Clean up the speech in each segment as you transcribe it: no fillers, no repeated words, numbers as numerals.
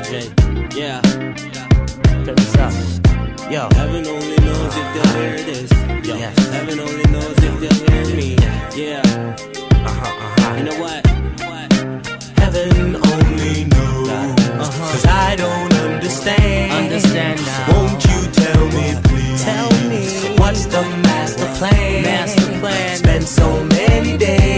Jay. Yeah. Check this out. Yo. Heaven only knows if they'll hear this. Yo. Yes. Heaven only knows if they'll hear me. Yeah. You know what? Heaven only knows. Cause I don't understand. Understand now. So won't you tell me, please? Tell me. So what's the master plan? Master plan. Spent so many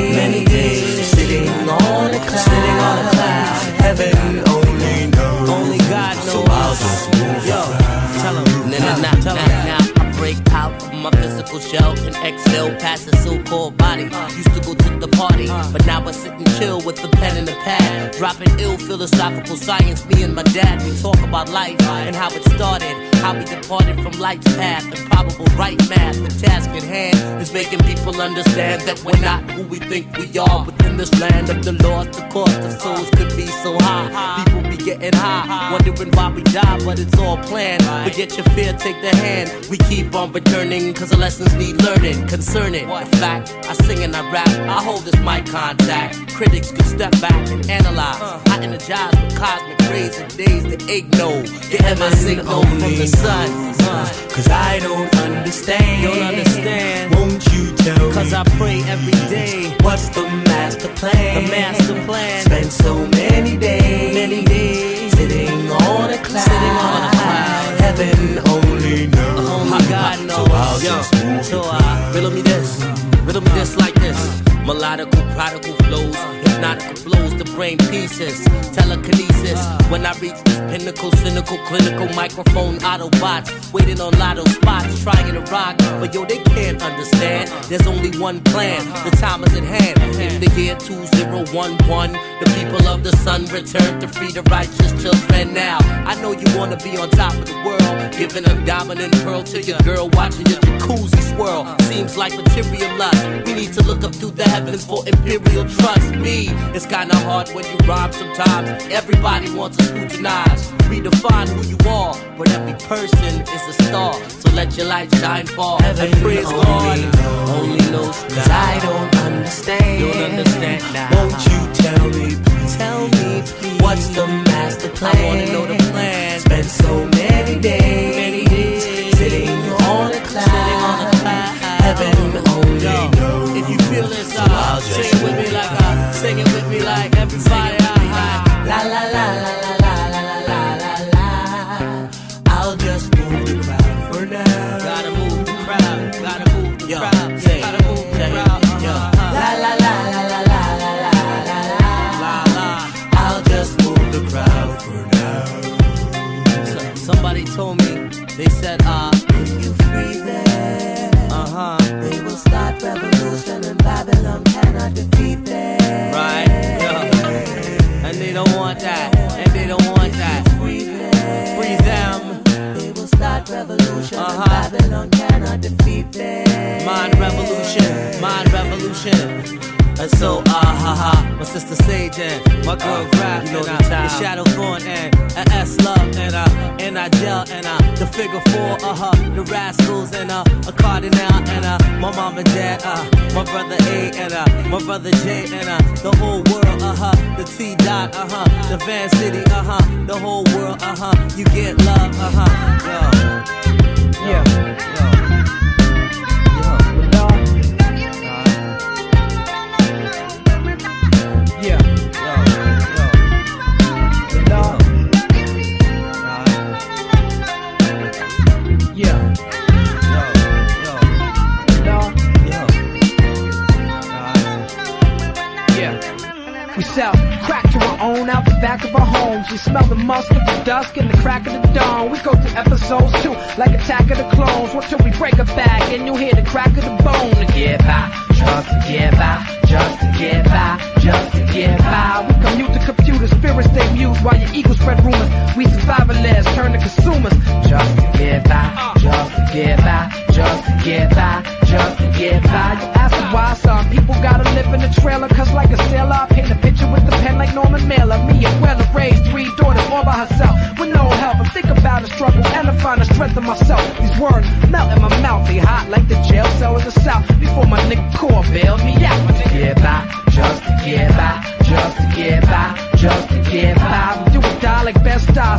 days sitting on a cloud. Sitting on a cloud. Heaven only knows. Only God knows. So I'll just move. Yo, tell him. Now I break out of my physical shell and exhale past the so-called body. Used to go to the party, but now I sit and chill with the pen and the pad. Dropping ill philosophical science. Me and my dad, we talk about life and how it started. How we departed from life's path and probable right math. The task at hand is making people understand that we're not who we think we are. Within this land of the lost, the cost of souls could be so high. People be getting high, wondering why we die, but it's all planned. Forget your fear, take the hand. We keep on returning, cause the lessons need learning. Concerning the fact, I sing and I rap, I hold this mic contact. Critics can step back and analyze. I energize with cosmic rays and days that ignore. Getting my signal from the sun. Cause I don't understand. Don't understand. Won't you tell me? Cause I pray every day. What's the master plan? The master plan. Spent so many days sitting on a cloud. Sitting on a cloud. Heaven only knows. Only God knows. So I'll just move. So riddle me this like this. Melodical, prodigal flows, hypnotical flows, the brain pieces, telekinesis. When I reach this pinnacle, cynical, clinical, microphone, Autobots, waiting on lotto spots, trying to rock, but yo, they can't understand. There's only one plan, the time is at hand. In the year 2011, the people of the sun return to free the righteous children now. I know you wanna be on top of the world, giving a dominant pearl to your girl, watching your jacuzzi swirl. Seems like material lust. We need to look up through the heavens for imperial trust. Me, it's kinda hard when you rhyme sometimes. Everybody wants to scrutinize, redefine who you are, but every person is a star. So let your light shine far. Heaven And praise God, only knows. Cause I don't understand. Don't understand now. Won't you tell me, please? Tell me, please. What's the master plan? I wanna know the plan. Spent so many days sitting on a cloud. Heaven only knows. If you feel this, sing it with me like sing it with me like everybody. La la la la la la la la la la. I'll just move the crowd for now. Gotta move the crowd. Gotta move the crowd. Say, gotta move the crowd. La la la la la la la la la la. I'll just move the crowd for now. Somebody told me, they said, if you free them, they will start revolution and Babylon cannot defeat them. Right? Yeah. And they don't want that. And they don't want that. Free them. Free them. They will start revolution and Babylon cannot defeat them. Mind revolution. Mind revolution. And so, my sister Sage and my girl Graf, you know, the Shadow Thorn and S Love and I Gel and the Figure 4, the Rascals and a Cardinal and my mom and dad, my brother A and my brother J and the whole world, the T Dot, the Van City, the whole world, you get love, yo, We sell crack to our own out the back of our homes. We smell the musk of the dusk and the crack of the dawn. We go through episodes too, like Attack of the Clones. What till we break a back and you hear the crack of the bone. To get by, just to get by, just to get by, just to get by. We commute to computers, spirits stay mute while your ego spread rumors. We survivalists turn to consumers. Just to get by, just to get by, just to get by, just to get by. You ask me why some people gotta live in a trailer, cause like a sailor I paint a picture with the pen like Norman Mailer. Me and Weller raised 3 daughters all by herself with no help. I think about the struggle and I find the strength in myself. These words melt in my mouth, they hot like the jail cell in the south. Before my nigga Core bailed me out. To get by, just to get by, just to get by, just to get by. We do it die like best style.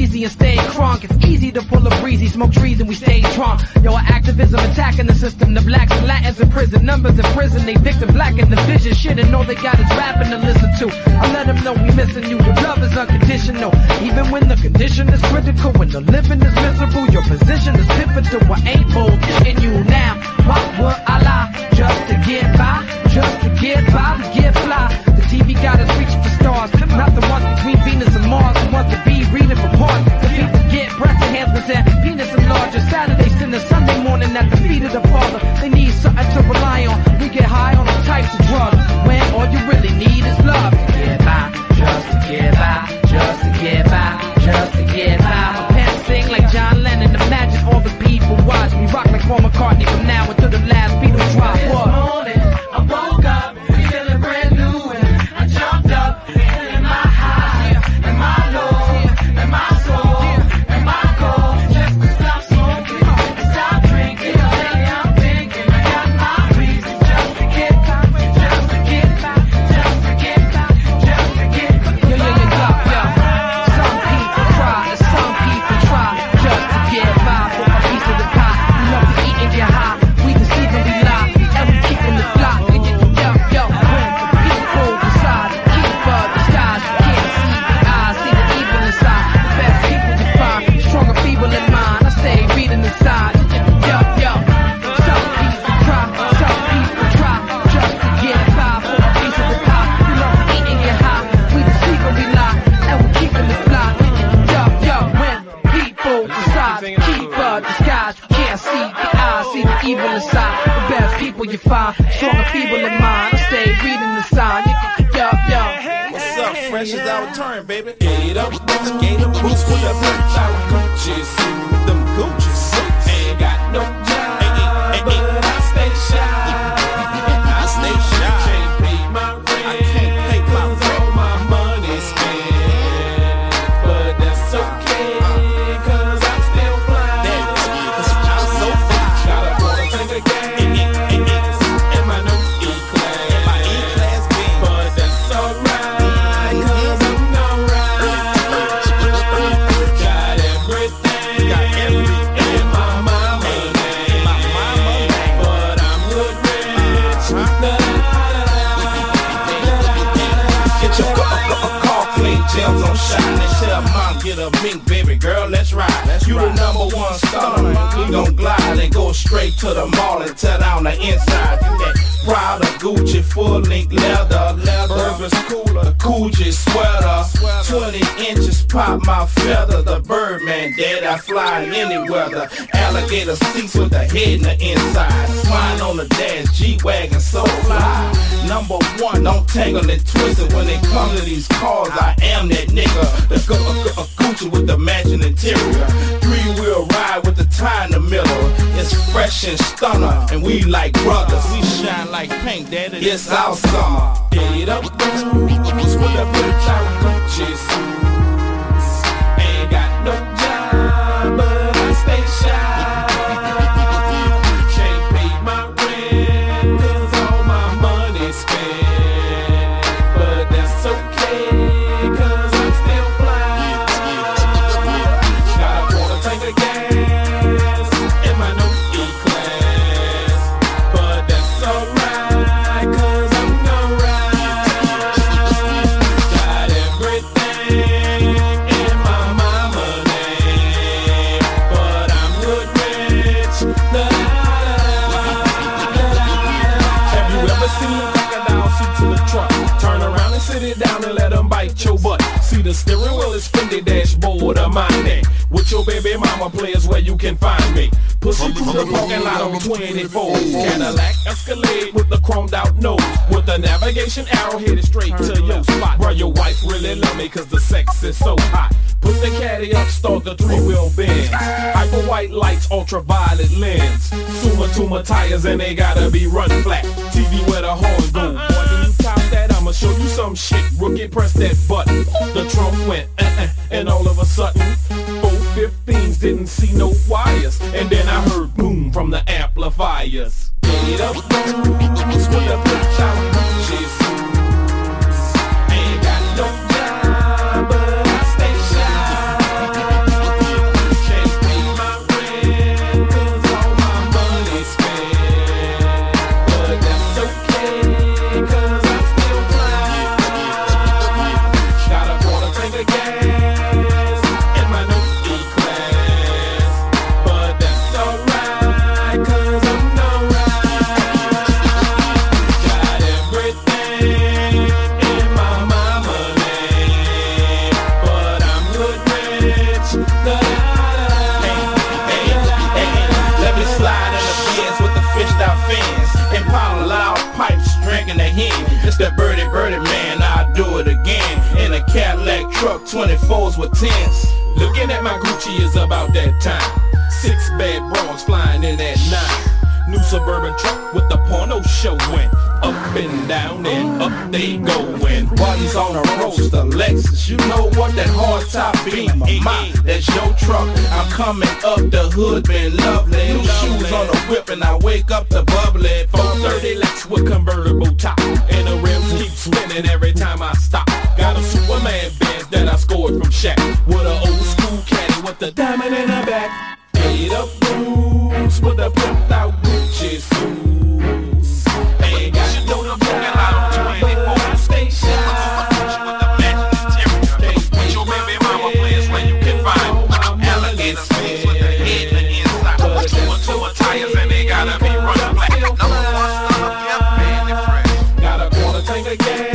breezy and stay crunk. It's easy to pull a breezy, smoke trees and we stay drunk. Yo, our activism attacking the system. The blacks and Latins in prison, numbers in prison. They victim black in the vision. Shit, and all they got is rapping to listen to. I let them know we missing you. Your love is unconditional. Even when the condition is critical, when the living is miserable, your position is pivotal. I ain't bold in you now. Why would I lie? Just to get by, just to get by, to get fly. The TV got us reaching for stars, not the ones between Venus and Mars. The ones to be reading for parts. The people get breath enhancements and penis enlarger. Saturday, Sunday, Sunday morning at the feet of the Father. They need something to rely on. We get high on all types of drugs when all you really need is love. To get by, just to get by, just to get by, just to get by. My parents sing like John Lennon. Imagine all the people watch me rock like Paul McCartney from now until the last Beatles drop. This morning I woke up feeling brand new and I jumped up feeling my highs and my lows and my soul and my goal just to stop smoking and stop drinking. Lately I'm thinking I got my reasons just to get by, just to get by, just to get by, just to get by. Yo. Some people cry and some people try just to get by for a piece of the pie. We love to eat and get high. We deceive and we lie, and we keeping the fly. Yo, when the people decide to keep disguise, you can't see the eyes, see the evil inside. The best people you find, stronger feeble in mind. I stay reading the signs. Yo. Some people cry, some people try just to get by for a piece of the pie. We love to eat and get high. We deceive and we lie, and we keeping the fly. Yo, when people decide to keep disguise, you can't see the eyes, see the evil inside. The best people you find, stronger feeble in mind. I stay reading the sign. Yo. What's up, fresh as our turn, baby? Skate up, boots with the bitch out Gucci suit, them Gucci suits. Ain't got no job, but I stay shy. Can't pay my rent, cause all my money spent. But that's okay, cause I'm still fly. I'm so fly. Got a quarter tank of gas in my new E-Class. But that's alright, cause I'm alright. Got everything in my mama name. But I'm good rich. Get your car clean, gems on shine. And tell mom, get a mink, baby girl, let's ride. You the number one stunner. We gon' glide and go straight to the mall and tear down the inside. Get that Prada, Gucci, full-length leather. Burberry's cooler, Coogee sweater. 20 inches pop my feather. The Birdman, dead, I fly in any weather. Alligator seats with the head in the inside. Swine on the dash, G-Wagon, so fly. Number one, don't tangle and twist it. When it comes to these cars, I am that nigga. The Gucci with the matching interior. 3-wheel ride with the tie in the middle. It's fresh and stunner, and we like brothers. We shine like paint, daddy. It's our summer. Get up, boots with the bitch out Gucci suits. Ain't got no job, but I stay shy. Can't pay my rent, cause all my money spent. But that's okay, cause I'm still fly. Got a quarter tank of gas in my new E-Class. But that's alright, cause I'm alright. Got everything in my mama name. But I'm good rich. Have you ever seen a crocodile seat to the truck? Turn around and sit it down and let them bite your butt. See the steering wheel is Fendi dashboard of my neck. With your baby mama players where you can find me. Pussy through the parking lot on 24. Cadillac Escalade with the chromed out nose. With the navigation arrow headed straight to your spot. Where your wife really love me cause the sex is so hot. Put the caddy up, start the 3-wheel Benz. Hyper white lights, ultraviolet lens. Suma tires and they gotta be run flat. TV where the horn go. Boy, when you top that, I'ma show you some shit. Rookie, press that button. The trunk went and all of a sudden 415s didn't see no wires. And then I heard boom from the amplifiers. Get up, boots with the bitch out. She's ain't got no job, but I stay shy. Let me slide in the Benz with the fished out fins and pound loud pipes, drinking the hen. It's that birdie man, I'll do it again. In a Cadillac truck, 24s with 10s. Looking at my Gucci is about that time. 6 bad bras flying in that 9. New suburban truck with the porno showing. Up and down and up they going. Bodies on a roaster, Lexus. You know what that hard top be? That's your truck. I'm coming up the hood, been lovely. New shoes on the whip and I wake up the bubbly. 430 Lex with convertible top, and the rims keep spinning every time I stop. Got a Superman Benz that I scored from Shaq with an old school caddy with the diamond in the back. 8 up boots with a pimped out Gucci suits. Ain't got no fucking lot on 24 station. With your baby mama place where you can find alligator face with the head and the inside. Two tires and they gotta be running black. Number 1 stomach, yeah, man, they fresh. Got a quarter tank of gas.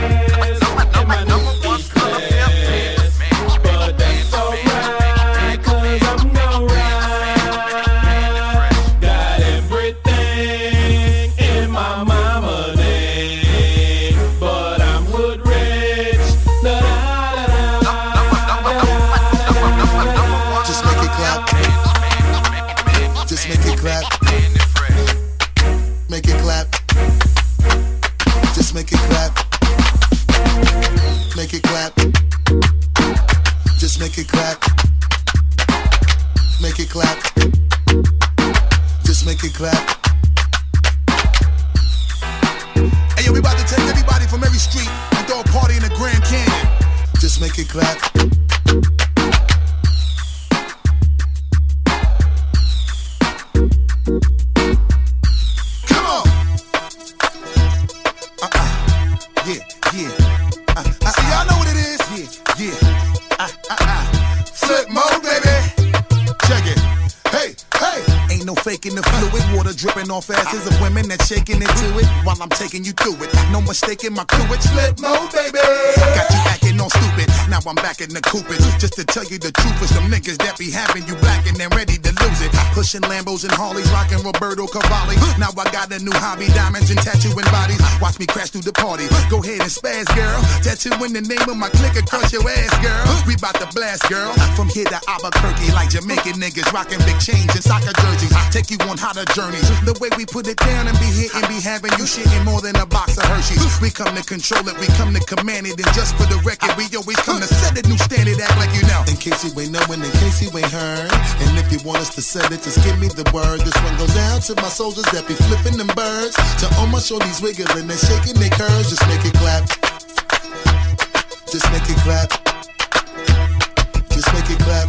Off asses of women that shaking into it while I'm taking you through it. No mistaking my crew, it's Flip Mode, baby. Got you acting all stupid. Now I'm back in the coopage. Just to tell you the truth, is them niggas that be having you blacking and ready to lose it. Pushing Lambos and Harleys, rocking Roberto Cavalli. Now I got a new hobby, diamonds and tattooing bodies. Watch me crash through the party. Go ahead and spaz, girl. Tattoo in the name of my clique across your ass, girl. We bout to blast, girl. From here to Albuquerque, like Jamaican niggas rocking big chains and soccer jerseys. Take you on hotter journeys. The way we put it down and be hitting, be having you shitting more than a box of Hershey's. We come to control it, we come to command it, and just for the record, we always come to set a new standard, act like you know. In case you ain't knowing, in case you ain't heard, and if you want us to set it, just give me the word. This one goes out to my soldiers that be flipping them birds, to all my shorties wiggling and shaking their curves. Just make it clap. Just make it clap. Just make it clap.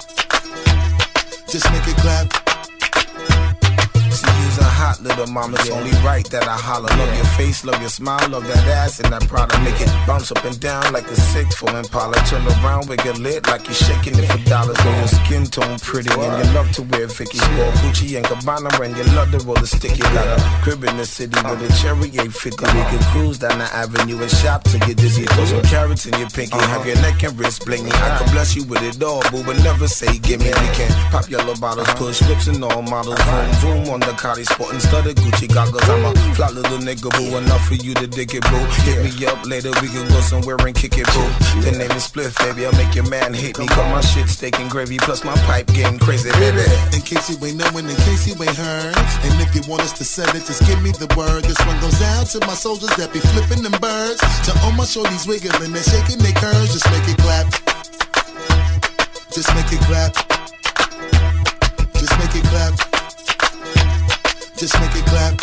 Just make it clap. See, you's a hot little mama, it's only right that I holler. Love your face, love your smile, love that ass and that Prada. Make it bounce up and down like the 6'4" Impala. Turn around, wiggle lit like you're shaking it for dollars. When your skin tone pretty and you love to wear Vicky Sport, Gucci and Gabbana, and you love to roll the sticky. Got a crib in the city with a cherry 850. We can cruise down the avenue and shop till you're dizzy. Throw some carrots in your pinky, have your neck and wrist blingy. I can bless you with it all, boo, but never say gimme. We can pop yellow bottles, push whips and all models. Vroom, vroom on the Cardi sporting studded Gucci goggles. I'm a fly little nigga, boo, enough for you to dig it, boo. Hit me up later, we can go somewhere and kick it, boo. The name is Spliff, baby, I'll make your man hate me. Got my shit steak and gravy, plus my pipe getting crazy, baby. In case you ain't knowing, in case you ain't heard, and if you want us to set it, just give me the word. This one goes out to my soldiers that be flipping them birds, to all my shorties wiggling and shaking their curves. Just make it clap. Just make it clap. Just make it clap. Just make it clap.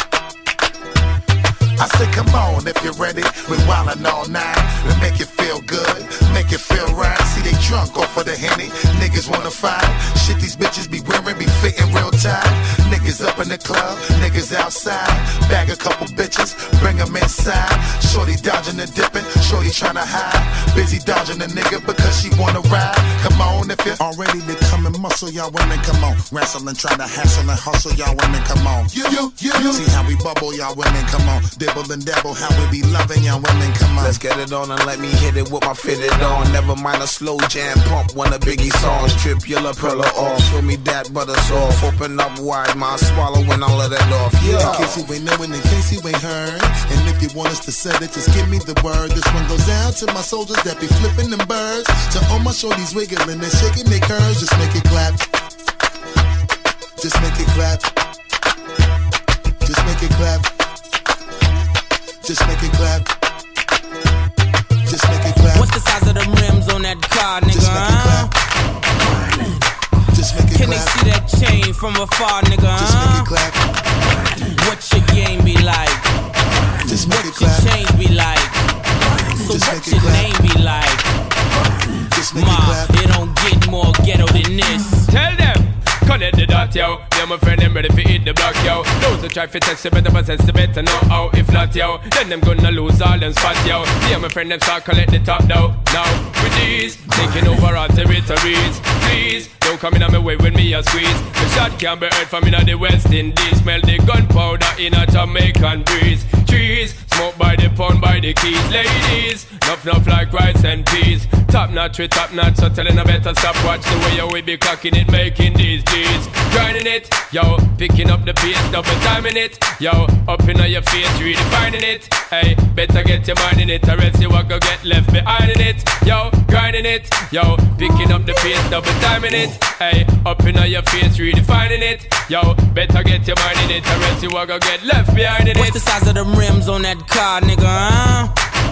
I said, come on, if you're ready, we wildin' all night. We make it feel good, make it feel right. See, they drunk off of the Henny, niggas wanna fight. Shit, these bitches be wearing, be fitting real tight. Niggas up in the club, niggas outside. Bag a couple bitches, bring them inside. Shorty dodging the dipping, shorty tryna hide. Busy dodging the nigga because she wanna ride. Come on, if you already to come and muscle, y'all women, come on. Wrestle and try to hassle and hustle, y'all women, come on. You. See how we bubble, y'all women, come on. Dibble and dabble, how we be loving, y'all women, come on. Let's get it on and let me hit it with my fitted on. Never mind a slow jam pump, one of Biggie songs. Trip your lapella off, show me that butter sauce. Open up wide, my swallowing all of that off. Yeah. In case you ain't knowing, in case you ain't heard. And if you want us to set it, just give me the word. This one goes out to my soldiers that be flipping them birds. To all my shorties wiggling and shaking their curves. Just make it clap. Just make it clap. Just make it clap. Just make it clap. Just make it clap. What's the size of the rims on that car, nigga? Just make it clap. Just make it Can clap. they see that chain from afar, nigga? Just make it clap. What your game be like? Just make What it your clap. change be like? So Just what make it your clap. name be like? Just make it Ma, clap. it don't get more ghetto than this. Tell them, connect the dot, yo. Yeah, my friend, them ready for hit the block, yo. Those who try to test you better possess the better know how. If not, yo, then them gonna lose all them spots, yo. Yeah, my friend, them start collect the top, though. Now, with these, taking over our territories. Please, don't come in on my way with me a squeeze. The shot can be heard from in the West Indies. Smell the gunpowder in a Jamaican breeze. Trees, smoke by the pound, by the keys. Ladies, nuff like rice and peas. Top notch with top notch, so telling I better stop. Watch the way we be clocking it, making these G's. Grinding it, yo, picking up the pace, double timing it. Yo, up in your face, redefining it. Hey, better get your mind in it, or else you will go get left behind in it. Yo, grinding it, yo, picking up the pace, double timing it. Hey, up in your face, redefining it. Yo, better get your mind in it, or else you will go get left behind in it. What's the size of the rims on that car, nigga?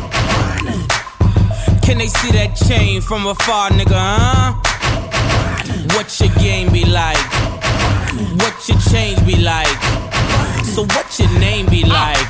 Can they see that chain from afar, nigga? What your game be like? What your change be like? So what your name be like?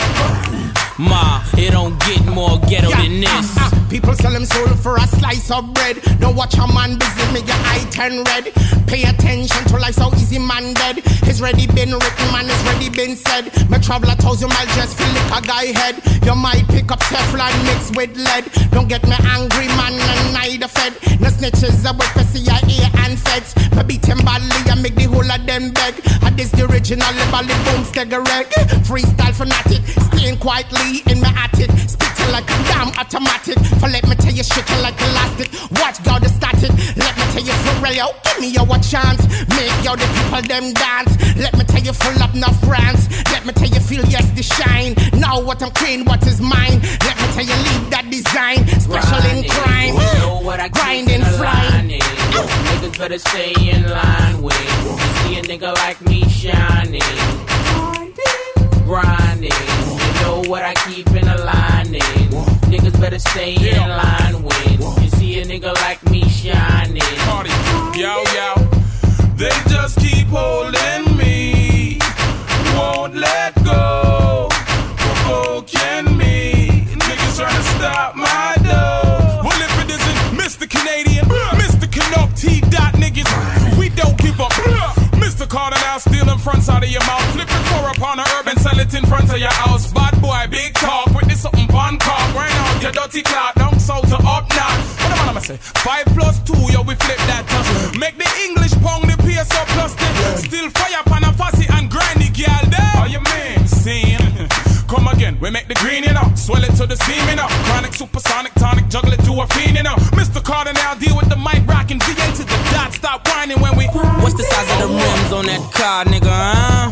Ma, it don't get more ghetto than this. People sell them soul for a slice of bread. Don't watch a man business, make your eye turn red. Pay attention to life, so easy man dead. It's ready been written, man, it's ready been said. Me travel 1,000 miles just feel like a guy head. You might pick up Teflon mixed with lead. Don't get me angry, man, and neither fed. No snitches, I work for CIA and feds. Me beat them badly and make the whole of them beg. And this the original, the boom, steg a reg. Freestyle fanatic, staying quietly in my attic. Spitting like a damn automatic. For let me tell you, shaking like elastic. Watch God the static. Let me tell you for real, yo, give me your chance. Make yo the people them dance. Let me tell you full up enough brands. Let me tell you feel yes the shine. Now what I'm clean, what is mine. Let me tell you leave that design. Special in crime. Grinding, flying. Niggas better stay in line with. You see a nigga like me shining. Grinding. You know what I keep in a lining. Niggas better stay in line with. You see a nigga like me shining. Party, yo, they just keep holding me, won't let go, provoking me. Niggas trying to stop my dough. Well, if it isn't Mr. Canadian, Mr. Canuck, T-Dot niggas, we don't give up. Mr. Carter now stealing fronts out of your mouth, flipping four upon a herb and sell it in front of your house. Bad boy, big talk, with this something fun cock. Right out your dirty clout, down south to up now. What am I gonna say? 5 + 2, yo, we flip that touch. Make the English pound the PS up plus 10. Still fire pan a fussy and grindy girl there. Oh, you mean? Scene. Come again, we make the green, you know. Swell it to the seam, you know. Chronic, supersonic, tonic, juggle it to a fiend, you know. Mr. Carter now deal with the mic rockin' VA to the dot. Stop whining when we. What's the size of the rims on that car, nigga?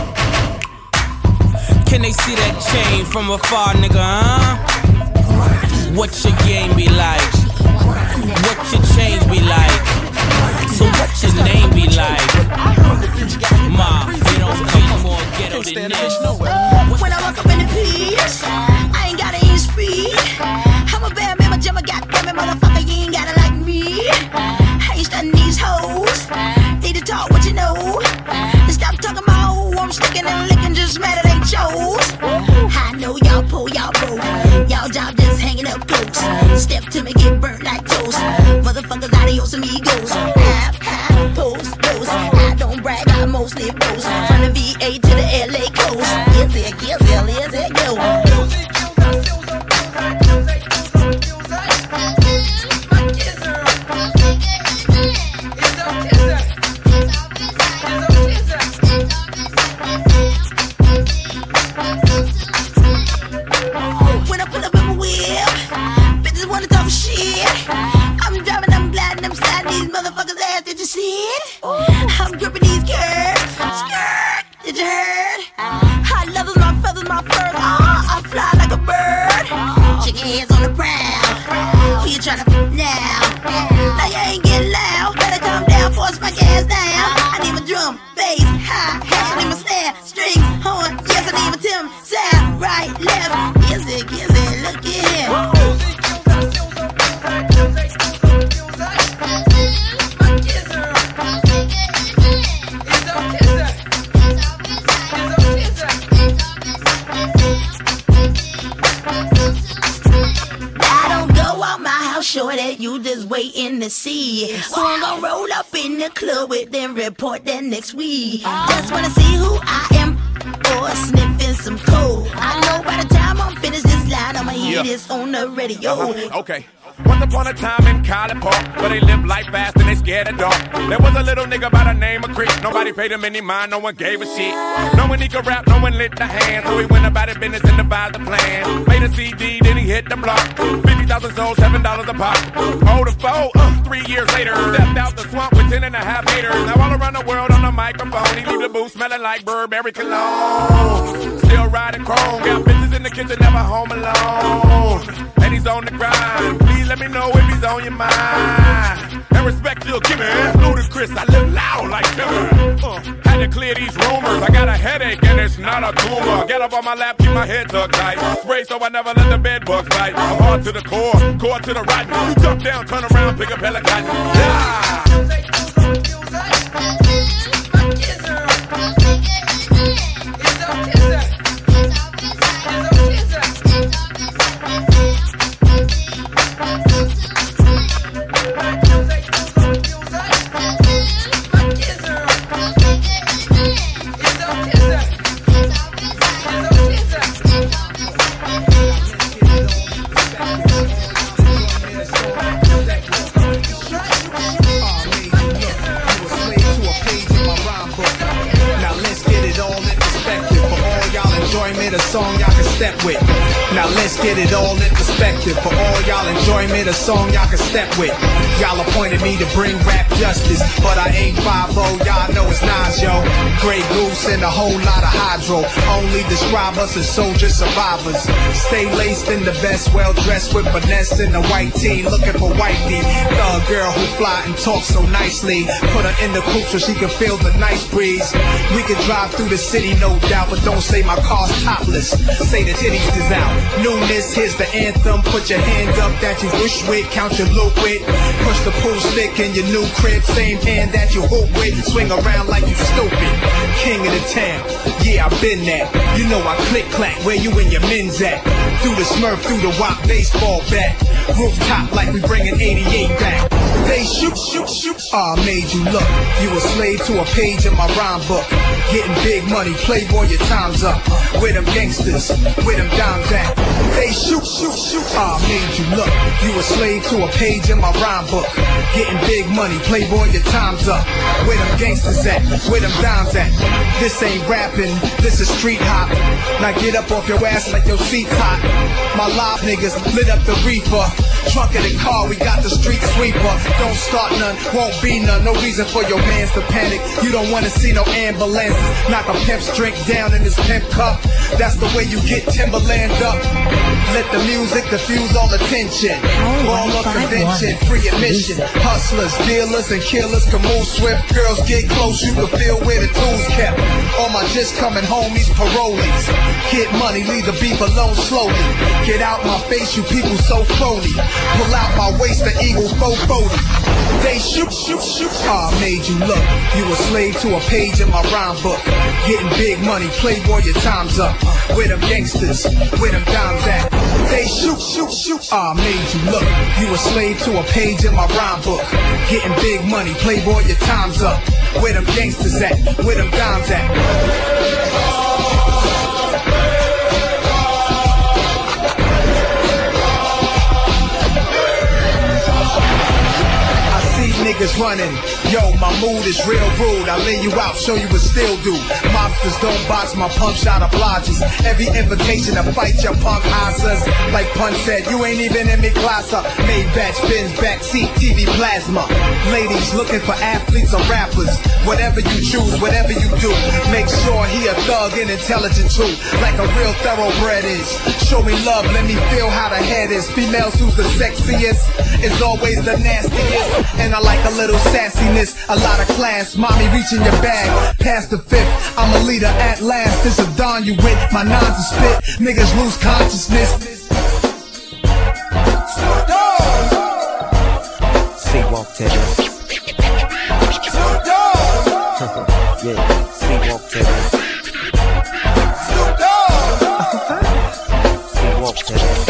Can they see that chain from afar, nigga? What your game be like? What your change be like? So what your name be like? Ma, it don't get more ghetto than this. When I walk up in the piece, I ain't gotta use speed. I'm a bad man, my jam, goddamn it, motherfucker, you ain't gotta like me. I ain't stunning these hoes. Need to talk what you know. Stop talking about who I'm sticking and licking, just mad at ain't chose. I know y'all pull, y'all broke. Y'all job just hanging up close. Step to me, get burnt like toast. Motherfuckers, adios amigos. Half, post, post. I don't brag, I mostly boast. From the VA to the LA coast. Is it, go. motherfucker's ass, did you see it? I'm gripping these curves. Skirt, did you heard? Hot leathers, my feathers, my fur. I fly like a bird. Chicken heads on the ground. Who you tryna f now? Now you ain't getting loud. Better come down, force my gas down. I need my drum, bass, hi-hats. I need my snare, strings, horn. Yes, I need my Tim sound. Right, left. Kiss it, look here. Sure that you just waiting to see who I'm gonna roll up in the club with, then report that next week. Just wanna see who I am, or sniffing some coke. I know by the time I'm finished this line, I'ma hear this on the radio. Okay. Once upon a time in College Park, where they live life fast and they scared of dark. There was a little nigga by the name of Creek. Nobody paid him any mind, no one gave a shit. No one he could rap, no one lit the hand. So he went about his business and devised a plan. Made a CD, then he hit the block. 50,000 sold, $7 a pop. Oh, the foe, 3 years later, stepped out the swamp with 10.5 haters. Now all around the world on the microphone, he leave the booth smelling like Burberry cologne. Still riding chrome, got bitches in the kitchen, never home alone. And he's on the grind. Please let me know if he's on your mind. And respect you'll give me. Ludacris, I live loud like Timber. Had to clear these rumors. I got a headache and it's not a tumor. Get up on my lap, keep my head tucked tight. Spray so I never let the bed bugs bite. I'm hard to the core to the rotten. You jump down, turn around, pick up hella cotton. Yeah. A song y'all can step with. Now let's get it all in perspective. For all y'all enjoyment, a song y'all can step with. Y'all appointed me to bring rap justice, but I ain't 5-0, y'all know it's Nas, yo. Grey Goose and a whole lot of hydro. Only describe us as soldier survivors. Stay laced in the best, well dressed with finesse in the white tee, looking for wifey. Thug girl who fly and talk so nicely. Put her in the coupe so she can feel the nice breeze. We can drive through the city, no doubt, but don't say my car's topless. Say the titties is out. Newness, here's the anthem. Put your hand up that you wish with, count your loot with. Push the pool stick in your new crib, same hand that you hoop with. Swing around like you stupid. King of the town, yeah, I've been that. You know I click clack, where you and your men's at. Through the Smurf, through the WAP baseball bat. Rooftop like we bringing 88 back. They shoot. I made you look. You a slave to a page in my rhyme book. Getting big money, playboy, your time's up. Where them gangsters, where them dimes at? They shoot. I made you look. You a slave to a page in my rhyme book. Getting big money, playboy, your time's up. Where them gangsters at? Where them dimes at? This ain't rapping, this is street hop. Now get up off your ass like your seat's hot. My live niggas lit up the reefer. Trunk of the car, we got the street sweeper. Don't start none, won't be none. No reason for your mans to panic. You don't wanna see no ambulances. Knock a pimp's drink down in his pimp cup. That's the way you get Timberland up. Let the music diffuse all attention. All up convention, free admission. Hustlers, dealers, and killers can move swift. Girls get close, you can feel where the tools kept. All my just coming homies, parolees. Get money, leave the beef alone slowly. Get out my face, you people so phony. Pull out my waist, the Eagle 440. They shoot. I made you look. You a slave to a page in my rhyme book. Getting big money, playboy, your time's up. Where them gangsters, where them dimes at? They shoot. I made you look. You a slave to a page in my rhyme book. Getting big money, playboy, your time's up. Where them gangsters at? Where them dimes at? niggas running. Yo, my mood is real rude. I lay you out, show you what still do. Mobsters don't box my pump shot obliges. Every invitation to fight your punk asses. Like Pun said, you ain't even in me class up. Maybach, Benz, backseat, TV plasma. Ladies looking for athletes or rappers. Whatever you choose, whatever you do, make sure he a thug and intelligent too. Like a real thoroughbred is. Show me love, let me feel how the head is. Females who's the sexiest is always the nastiest. And I like a little sassiness, a lot of class. Mommy reaching your bag, past the fifth. I'm a leader at last. This a Don you with, my nines are spit. Niggas lose consciousness. See, walk to this. Yeah, see, walk to this. See, walk to this.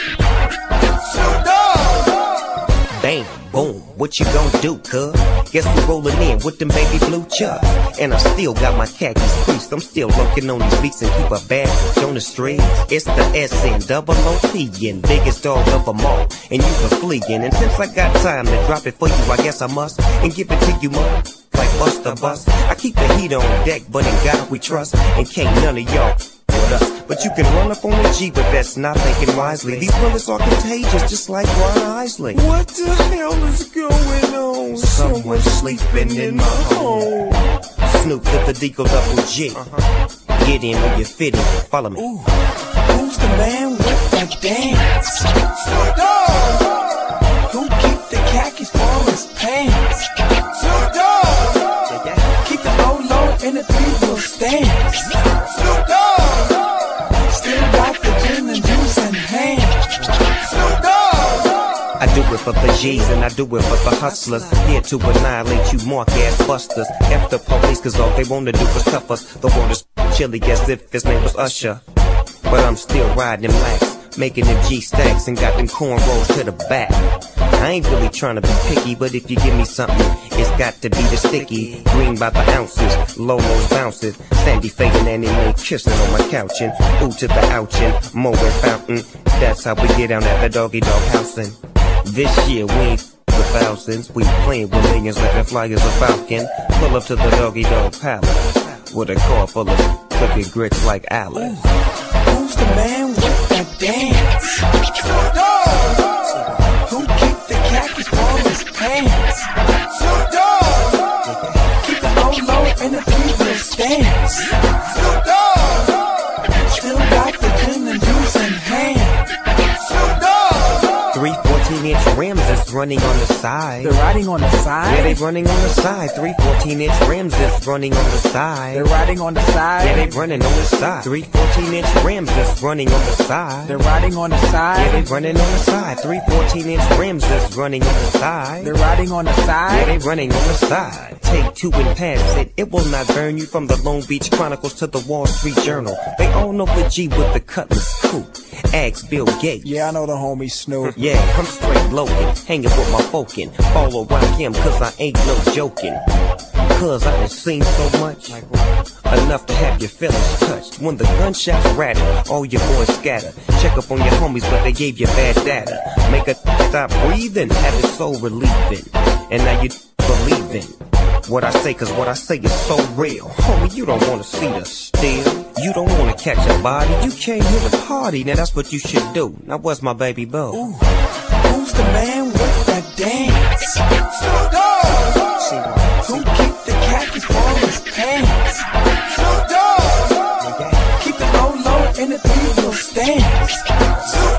Bang, boom, what you gon' do, cuz? Guess we rollin' in with them baby blue chucks. And I still got my khakis creased. I'm still lurking on these beats and keep a bad bitch on the street. It's the SNOOP and biggest dog of them all. And you can fleein'. And since I got time to drop it for you, I guess I must. And give it to you more. Like Buster Bust. I keep the heat on deck, but in God we trust. And can't none of y'all with us. But you can run up on the G, but that's not thinking wisely. These bullets are contagious, just like Ron Isley. What the hell is going on? Someone sleeping in my home. Snoop to the Deagle Double G. Get in when you're fitting. Follow me. Ooh, who's the man with that dance? Snoop Dogg. Who keep the khakis for his pants? Snoop Dogg. Keep the low in the 3-wheel stance. Snoop Dogg. Still got the gin and juice in hand. Snoop Dogg. I do it for the G's and I do it for the hustlers. Here to annihilate you mark-ass busters. F the police cause all they wanna do is cuff us. The world is chilly as if his name was Usher. But I'm still riding them lax, making them G-stacks and got them cornrows to the back. I ain't really trying to be picky, but if you give me something, it's got to be the sticky. Green by the ounces, Lolo's bouncing, Sandy faking and they kissing on my couch and ooh to the ouchin', Moet fountain. That's how we get down at the doggy dog housing. This year we ain't with thousands, we playing with millions like the fly as a falcon. Pull up to the doggy dog palace with a car full of cooking grits like Alice. Who's the man with that dance? Snoop Dogg. Who keep the khakis for his pants? Snoop Dogg. Keep the low in the 3-wheel stance. Snoop Dogg. Still got the gin and juice in hand. Snoop Dogg. 3 14-inch rims is running on the side. They're riding on the side? Yeah, they running on the side. 3 14-inch rims is running on the side. They're riding on the side? Yeah, they running on the side. 3 14-inch rims is running on the side. They're riding on the side? Yeah, they running on the side. 3 14-inch rims is running on the side. They're riding on the side? Yeah, they running on the side. Take 2 and pass it. It will not burn you from the Long Beach Chronicles to the Wall Street Journal. They all know the G with the Cutlass coupe. Ask Bill Gates. Yeah, I know the homie Snoop. Yeah, I'm straight loaded, hanging with my folkin'. Follow around him cause I ain't no joking. Cause I done seen so much, enough to have your feelings touched. When the gunshots rattle, all your boys scatter. Check up on your homies but they gave you bad data. Make a stop breathing, have it so relieving. And now you believing what I say, cause what I say is so real. Homie, you don't wanna see the steal. You don't wanna catch a body. You came here to party, now that's what you should do. Now where's my baby boo? Ooh, who's the man with that dance? Snoop Dogg. Who keep the khakis for his pants? Snoop Dogg. Keep the low in the 3-wheel stance. Snoop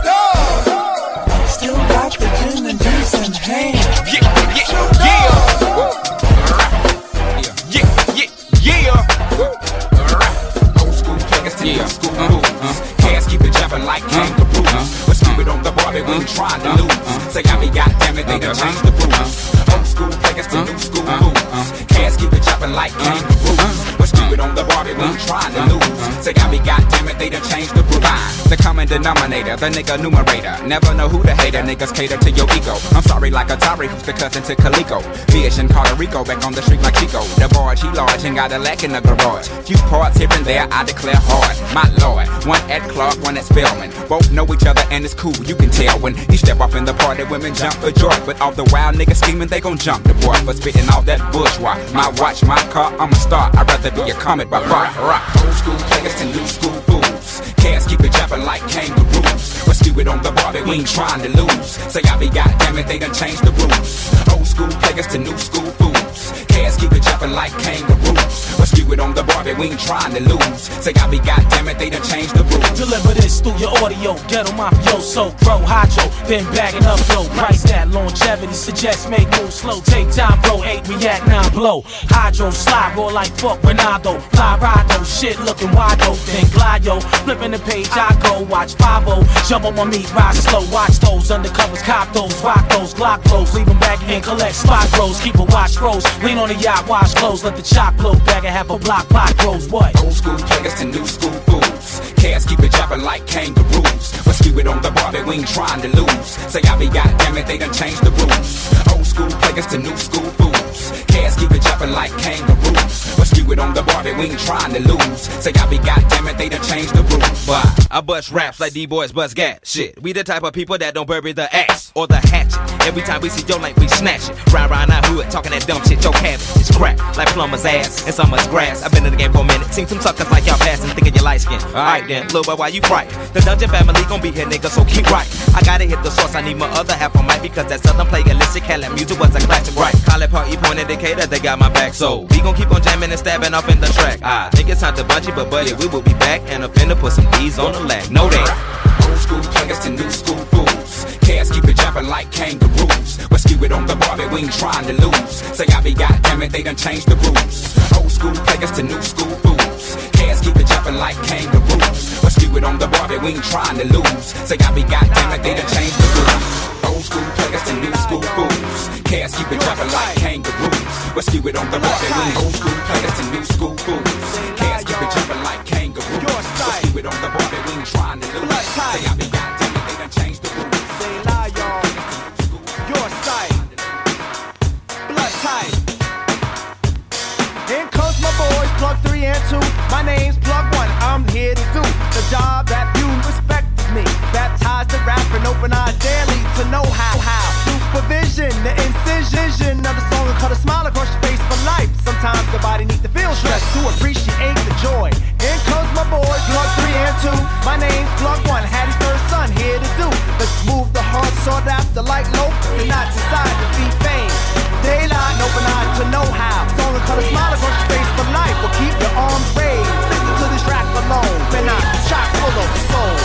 Dogg. Still got the gin and juice in hand. Snoop Dogg. Cats keep it jumping like kangaroos. But stupid on the Barbie when you trying to lose. Say I mean, goddammit, they done changed the rules. Old school players to new school rules. Cats keep it jumping like kangaroos. do it on the Barbie, we ain't trying to lose. Say, I be goddamn it, they done changed the groove. The common denominator, the nigga numerator. Never know who the hater, niggas cater to your ego. I'm sorry like Atari, who's the cousin to Calico. Fish in Puerto Rico, back on the street like Chico. The barge, he large and got a lack in the garage. Few parts here and there, I declare hard. My lord, one at Clark, one at Spelman. Both know each other and it's cool, you can tell when he step off in the party, women jump for joy. But all the wild niggas scheming, they gon' jump the boy for spitting all that bourgeois. My watch, my car, I'm a star. I'd rather be a comet by far. Old school players to new school fools. Cats keep it jumping like kangaroos. Let's do it on the Barbie, we ain't trying to lose. Say I be goddamn it, they done changed the rules. Old school players to new school fools. Cats keep it jumping like kangaroos. Let's do it on the Barbie, we ain't trying to lose. Say I be goddamn it, they done changed the rules. Deliver this through your audio, ghetto mafioso, pro hydro, been bagging up though. Price that longevity, suggest make moves slow. Take time, bro, 8 react, 9 blow. Hydro slide, roll like fuck Ronaldo. Fly ride though, shit looking wide though. Then glide yo, flipping the page I go. Watch 5-0, jump on my meat, ride slow. Watch those undercovers, cop those, rock those, Glock flows. Leave them back and collect spot grows. Keep a watch froze, lean on the yacht, wash clothes. Let the chop blow, bag and half a block, pot grows. What? Old school players to new school fools. Cats keep it jumping like kangaroos. Let's do it on the Barbie, we ain't trying to lose. Say I be goddamn it, they done changed the rules. Old school players to new school fools. Cats keep it jumping like kangaroos. Let's do it on the Barbie, we ain't trying to lose. Say I be goddamn it, they done changed the rules. Why? I bust raps like D-boys bust gas. Shit, we the type of people that don't bury the axe or the hatchet. Every time we see your lane, we snatch it. Ride around our hood, talking that dumb shit. Your cabbage is crack, like plumber's ass and summer's grass. I've been in the game for a minute. Seen some suckers like y'all passing, thinking you light skin. Alright then, little boy, why you frightened? The Dungeon family gon' be here, nigga, so keep right. I gotta hit the source, I need my other half on mic because that southern play illicit Cali music was a classic, right? Call it party point indicator, they got my back, so we gon' keep on jamming and stabbing off in the track. I think it's time to bunchy, but buddy, we will be back and offender put some D's on the lag. No day. Old school players to new school fools. Cats keep it jumping like kangaroos. Let's do it on the Barbie, we ain't trying to lose. Say I be goddamn it, they done changed the rules. Old school players to new school fools. Cats keep it jumping like kangaroos. Let's do it on the Barbie, we ain't trying to lose. Say I be goddamn it, they done changed the rules. Old school players to new school fools. Cats keep it jumping like kangaroos. Let's do it on the Barbie, we ain't old school players to new school fools. Cats keep it jumping like kangaroos. Let's do it on the Barbie, we ain't trying to lose. Say I be goddamn it, they done changed the rules. They lie, y'all. Your sight. Blood tight. In comes my boys, plug 3 and 2. My name's plug 1. I'm here to do the job that you respect of me. Baptized to rap and open eyes daily to know how. Supervision, the incision of the song will cut a smile across your face for life. Sometimes the body needs to feel stress to appreciate the joy. In comes my boys, plug 3 and 2. My name's plug 1, Hattie's first son, here to do. Let's move the heart sought after like locusts and not decide to be fame. Daylight and open eyes to know how. Song will cut a smile across your face for life. Will keep your arms raised. Listen to this track alone. Been out, chock full of soul.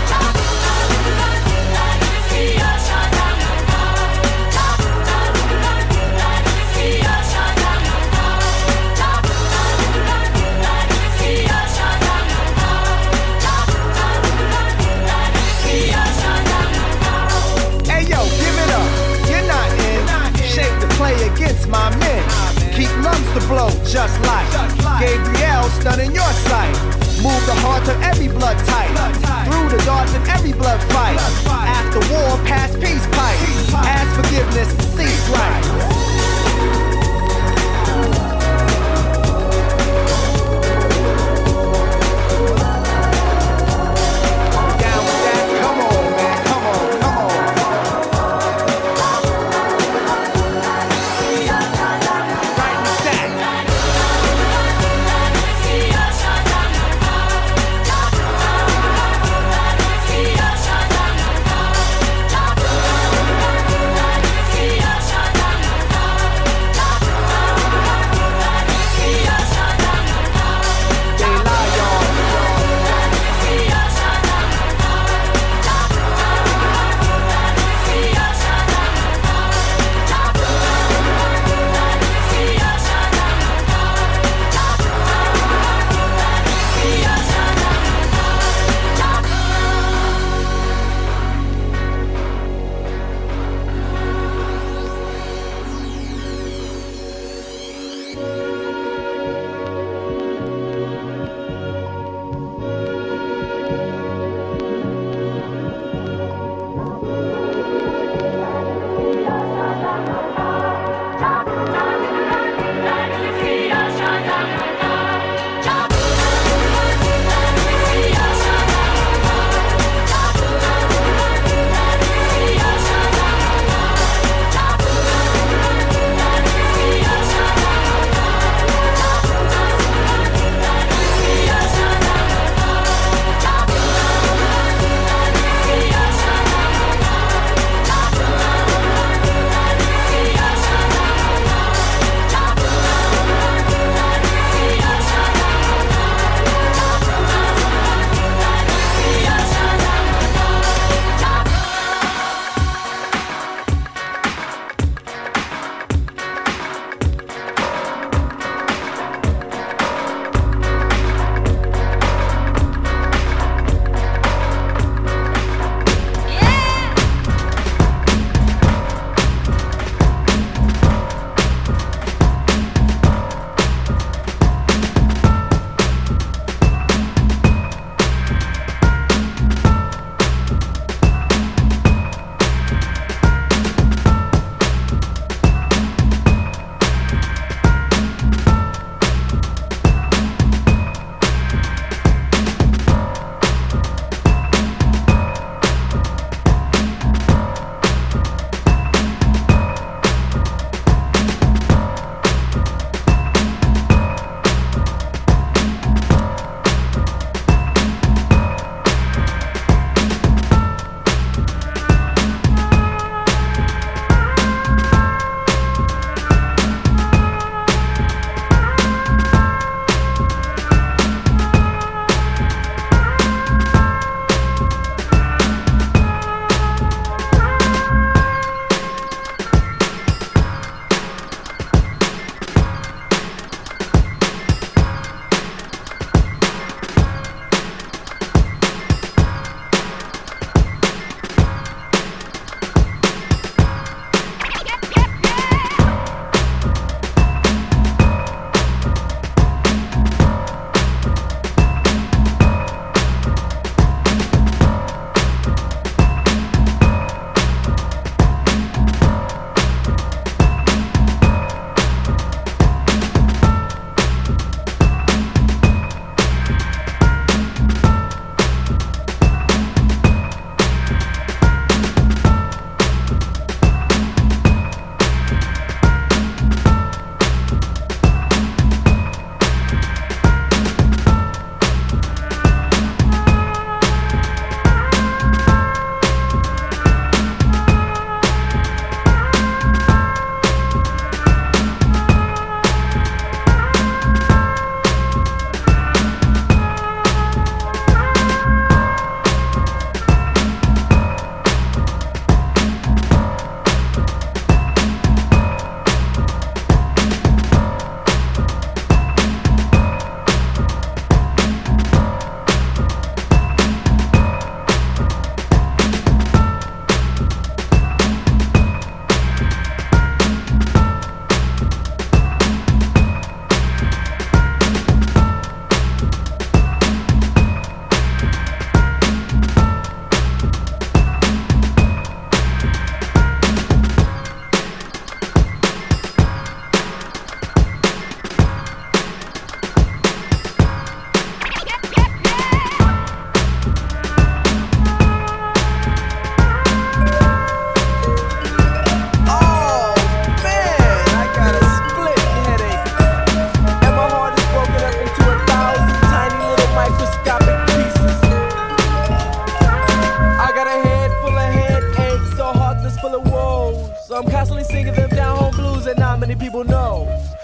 Against my men, keep lungs to blow just like Gabriel stunning your sight. Move the heart of every blood type, through the darts in every blood fight. After war, past peace pipe. Ask forgiveness, cease right.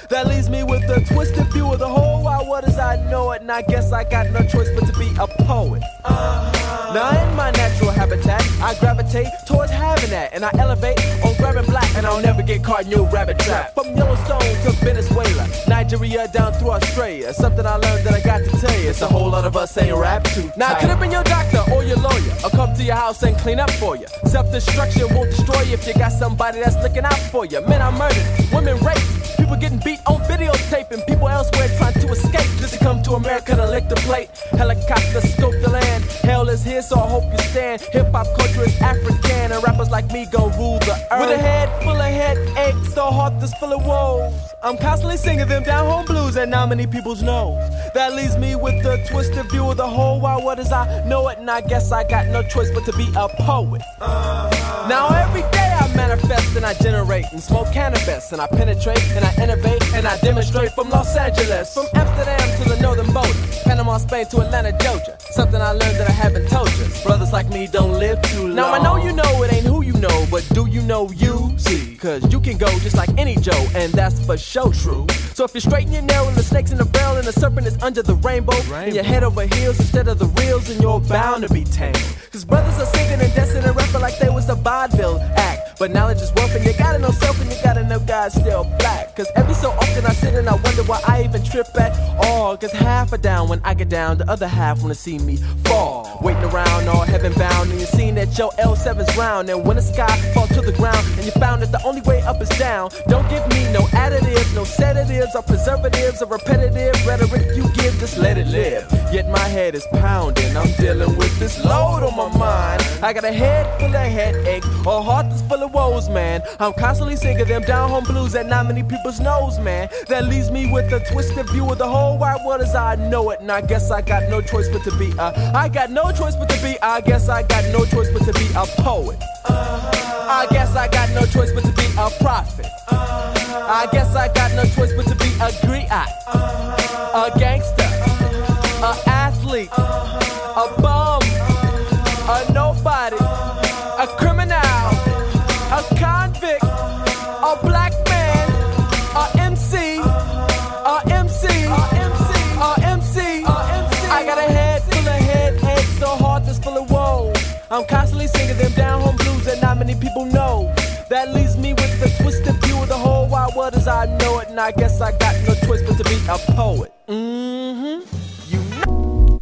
That leaves me with a twisted view of the whole wide world as I know it. And I guess I got no choice but to be a poet. Now in my natural habitat, I gravitate towards having that. And I elevate on grabbing black, and I'll never get caught in your rabbit trap. From Yellowstone to Venezuela, Nigeria down through Australia. Something I learned that I got to tell you. It's a whole lot of us ain't rap too. Now I could have been your doctor or your lawyer. I'll come to your house and clean up for you. Self-destruction won't destroy you if you got somebody that's looking out for you. Men are murdered, women raped, people getting beat on videotape, and people elsewhere trying to escape just to come to America to lick the plate. Helicopter scope the land. Hell is here, so I hope you stand. Hip-hop culture is African, and rappers like me gon' rule the earth. With a head full of headaches, so heart that's full of woes. I'm constantly singing them down home blues, and not many people's know. That leaves me with the twisted view of the whole wide world as I know it, and I guess I got no choice but to be a poet. Now every day I manifest and I generate and smoke cannabis, and I penetrate and I innovate and I demonstrate from Los Angeles, from Amsterdam to the northern border, Panama, Spain to Atlanta, Georgia. Something I learned that I haven't told you. Brothers like me don't live too long. Now I know you know it ain't who you know, but do you know you? See, cause you can go just like any Joe, and that's for sure true. So if you're straight in your narrow and the snake's in the barrel and the serpent is under the rainbow, and you're head over heels instead of the reels, and you're bound to be tangled. Cause brothers are singing and dancing and rapping like they was a vaudeville act. But knowledge is wealth, and you gotta know self, and you gotta know God's still black. Cause every so often I sit and I wonder why I even trip at all. Cause half are down when I get down, the other half wanna see me fall. Waiting around all heaven bound, and you're seeing that your L7's round. And when the sky falls to the ground, and you found that the only way up is down, don't give me no additives, no sedatives, or preservatives, or repetitive rhetoric you give, just let it live. Yet my head is pounding, I'm dealing with this load on my mind. I got a head full of headaches, a heart that's full of woes, man. I'm constantly singing them down home blues that not many people's knows, man. That leaves me with a twisted view of the whole wide world as I know it, and I guess I got no choice but to be I guess I got no choice but to be a poet. I guess I got no choice but to be a prophet. I guess I got no choice but to be a griot, a gangster, a athlete, a bum, a nobody, a criminal, a convict, a black man, a MC, a MC, a MC. I got a head full of headaches, so heart that's full of woes. I'm constantly singing them down home blues that not many people know. That leaves me with the twisted view of the whole wide world as I know it, and I guess I got no choice but to be a poet. You know.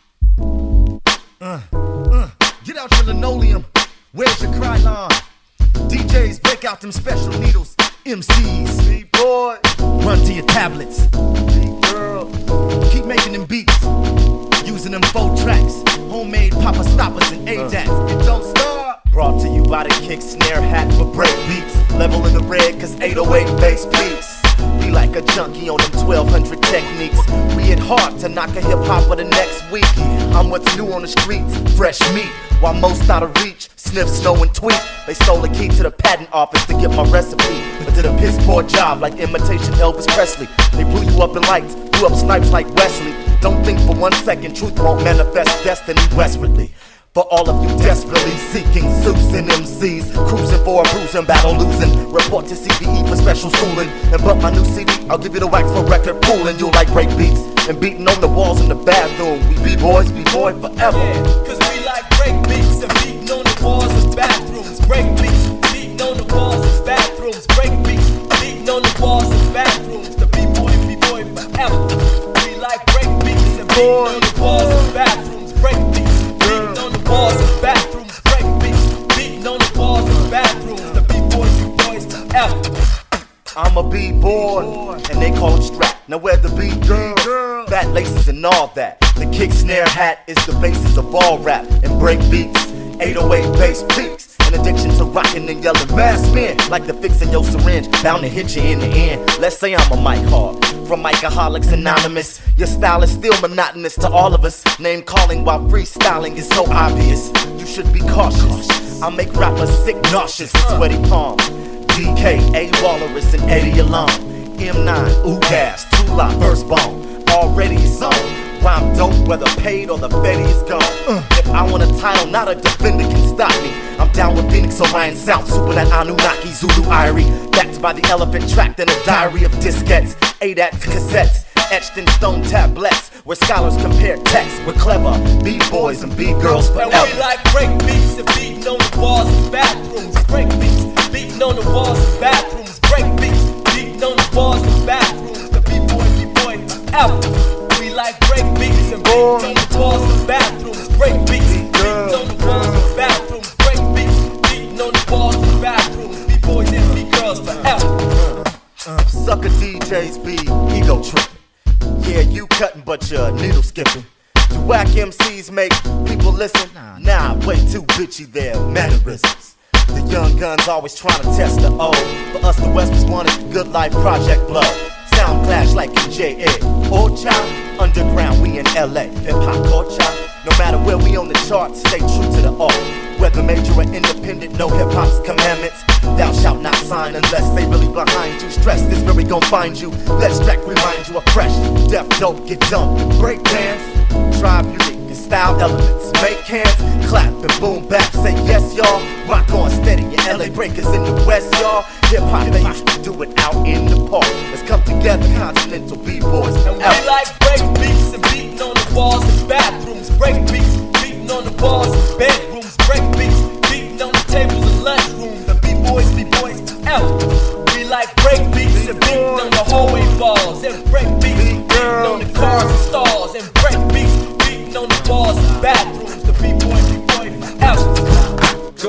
Get out your linoleum. Where's your Krylon? DJs, break out them special needles. MCs, big boy, run to your tablets. Big girl, keep making them beats. Using them 4 tracks, homemade Papa Stoppers and Ajax. It don't stop. Brought to you by the kick snare hat for break beats. Level in the red cause 808 bass beats. We like a junkie on them 1200 techniques. We hit hard to knock a hip hopper the next week. I'm what's new on the streets, fresh meat. While most out of reach, sniff, snow, and tweet. They stole the key to the patent office to get my recipe, but did a piss poor job like imitation Elvis Presley. They blew you up in lights, blew up snipes like Wesley. Don't think for 1 second truth won't manifest destiny westwardly. For all of you desperately seeking suits and MCs, cruising for a bruising, battle losing. Report to CVE for special schooling. And but my new CD, I'll give you the wax for record pooling. You'll like break beats and beating on the walls in the bathroom. We B-boys, B-boy forever. Yeah, cause we like break beats and beating on the walls of bathrooms. Break beats, beating on the walls of bathrooms. Break beats, beating on the walls of bathrooms. The B-boy, B-boy forever. We like break beats and beating on the walls of bathrooms. Break beats. Walls of bathrooms, break beats, beating on the walls of bathrooms. The B-boys, B-boys forever. I'm a B-boy, and they call him Strap. Now where the B-girl, fat laces and all that. The kick snare hat is the basis of all rap. And break beats, 808 bass peaks. An addiction to rockin' and yelling mass men. Like the fix in your syringe, bound to hit you in the end. Let's say I'm a mic hog, from Micaholics Anonymous. Your style is still monotonous to all of us. Name calling while freestyling is so obvious. You should be cautious. I make rappers sick, nauseous, sweaty palms. DK, A Walrus, and Eddie Alarm. M9, Ooh Gas, 2 Lot, First Bone. Already zone. I'm dope, whether paid or the Betty is gone. If I want a title, not a defender can stop me. I'm down with Phoenix, Orion, South, Super, that Anunnaki, Zulu, Irie. Backed by the elephant tracked in a diary of diskettes, 8-act cassettes, etched in stone tablets, where scholars compare texts with clever B-boys and B-girls forever. And we like break beats and beating on the walls and bathrooms. Break beats, beating on the walls and bathrooms. Break beats, beating on the walls and bathrooms. The B-boy forever. We like break beats and beating on the walls and bathrooms. Break beats, beating on the walls and bathrooms. Break beats, beating on the walls and bathrooms. B-boys and B-girls forever. Sucker DJs be ego tripping. Yeah, you cutting, but you're needle skipping. Do whack MCs make people listen? Nah, way too bitchy, their mannerisms. The young guns always trying to test the old. For us, the West was wanted, Good Life Project Blood. Sound clash like in J.A. Ocha, underground, we in L.A. Hip-hop culture. No matter where we on the charts, stay true to the art. Whether major or independent, no hip-hop's commandments. Thou shalt not sign unless they really behind you. Stress this where we gon' find you. Let's track remind you of fresh. Deaf dope, get dumped. Break dance, tribe music and style elements. Make hands, clap and boom back. Say yes, y'all. Rock on steady, your LA breakers in the West, y'all. Hip-hop, they used to do it out in the park. Let's come together, continental B-boys. And we like break beats and beating on the walls and bathrooms. Break beats, beating on the walls and bedrooms. Break beats, beating on the tables and lunchroom. The B-boys forever. We like break beats and beating on the hallway walls. And break beats, beating on the cars and stalls. And break beats, beating on the walls and bathrooms. The B-boy forever. Go,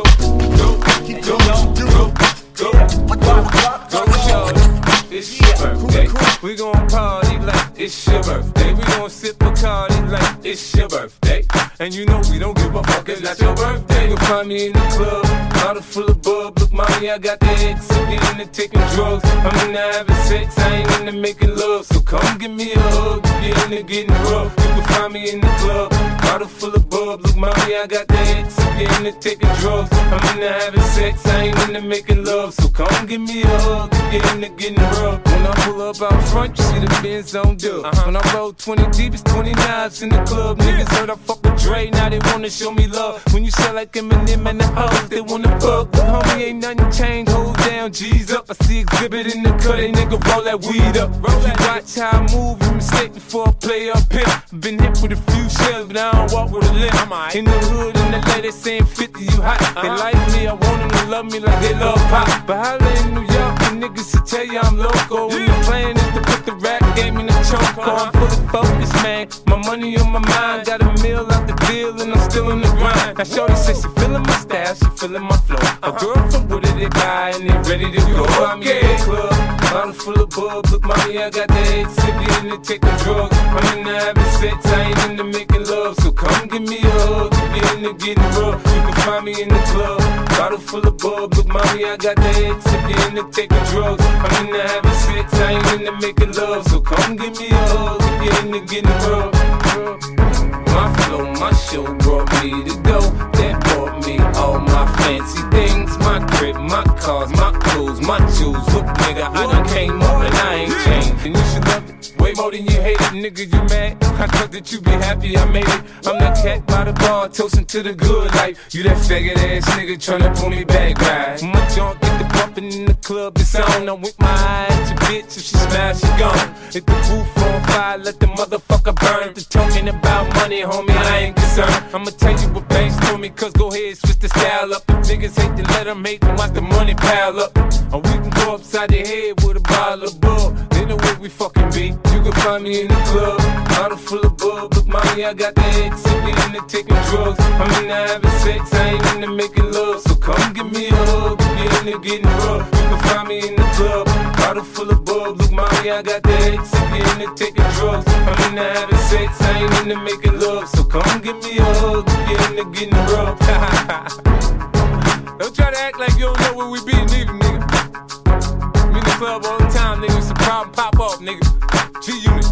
it's your birthday. We gon' party like it's your birthday. We gon' sip Bacardi like it's your birthday. And you know we don't give a fuck, it's not your birthday. You'll find me in the club, bottle full of bub. Look, mommy, I got the X, I'm into taking drugs. I'm into having sex, I ain't into making love. So come give me a hug, if you're into getting rough. You can find me in the club, bottle full of bub. Look, mommy, I got the X, I'm into taking drugs. I'm into having sex, I ain't into making love. So come give me a hug, if you're into getting rough. When I pull up out front, you see the Benz on dub. When I roll 20 deep, it's 20 knives in the club. Niggas heard I fuck with Dre, now they wanna show me love. When you sell like Eminem and the hoes, they wanna fuck. But homie, ain't nothing changed, hold down, G's up. I see exhibit in the cut, they nigga roll that weed up. If you watch how I move, you mistake before I play up here. Been hit with a few shells, but I don't walk with a limp. In the hood, in the lady saying 50, you hot. They like me, I want them to love me like they love pop. But holla in New York, the niggas will tell you I'm loco. And the plan is to put the rap game in the choke. I'm full of focus, man. My money on my mind, got a meal out the deal, and I'm still in the grind. Now shorty says she feeling my style, she feeling my flow. A girl from Wooded, they buy and they ready to go. I'm in the club, bottle full of bub. Look, mommy, I got the X, if you into taking drugs. I'm into having sex, I ain't into making love. So come give me a hug, if you're into getting rough. You can find me in the club, bottle full of bub. Look, mommy, I got the X, if you're into taking drugs. I'm into having sex, I ain't into making love. So come give me a hug, if you're into getting rough. My flow, my show brought me to go. That brought me all my fancy things. My crib, my cars, my clothes, my jewels. Look, nigga, I done came up and I ain't changed. And you should love it way more than you hate it. Nigga, you mad? I thought that you be happy I made it. I'm that cat by the bar, toasting to the good life. You that faggot ass nigga tryna pull me back, right? My junk get the bumping in the club, it's on. I'm with my eye at your bitch, if she smash, she gone. Hit the roof on fire, let the motherfucker burn. The talking about money, homie, I ain't concerned. I'ma tell you what banks told me, cause go ahead, switch the style up. If niggas hate to let them hate them, watch the money pile up. Or we can go upside the head with a bottle of bub. They know where we fucking be. You can find me in the club, bottle full of bub. Look, mommy, I got the X, if you into taking drugs. I'm into having sex, I ain't into making love. So come give me a hug, if you into getting rough. You can find me in the club, bottle full of bub. Look, mommy, I got the X, if you into taking drugs. I'm into having sex, I ain't into making love. So come give me a hug, if you into getting rough. Don't try to act like you don't know where we be, neither, nigga. We in the club all the time, nigga. It's a problem, pop off, nigga. G-Unit.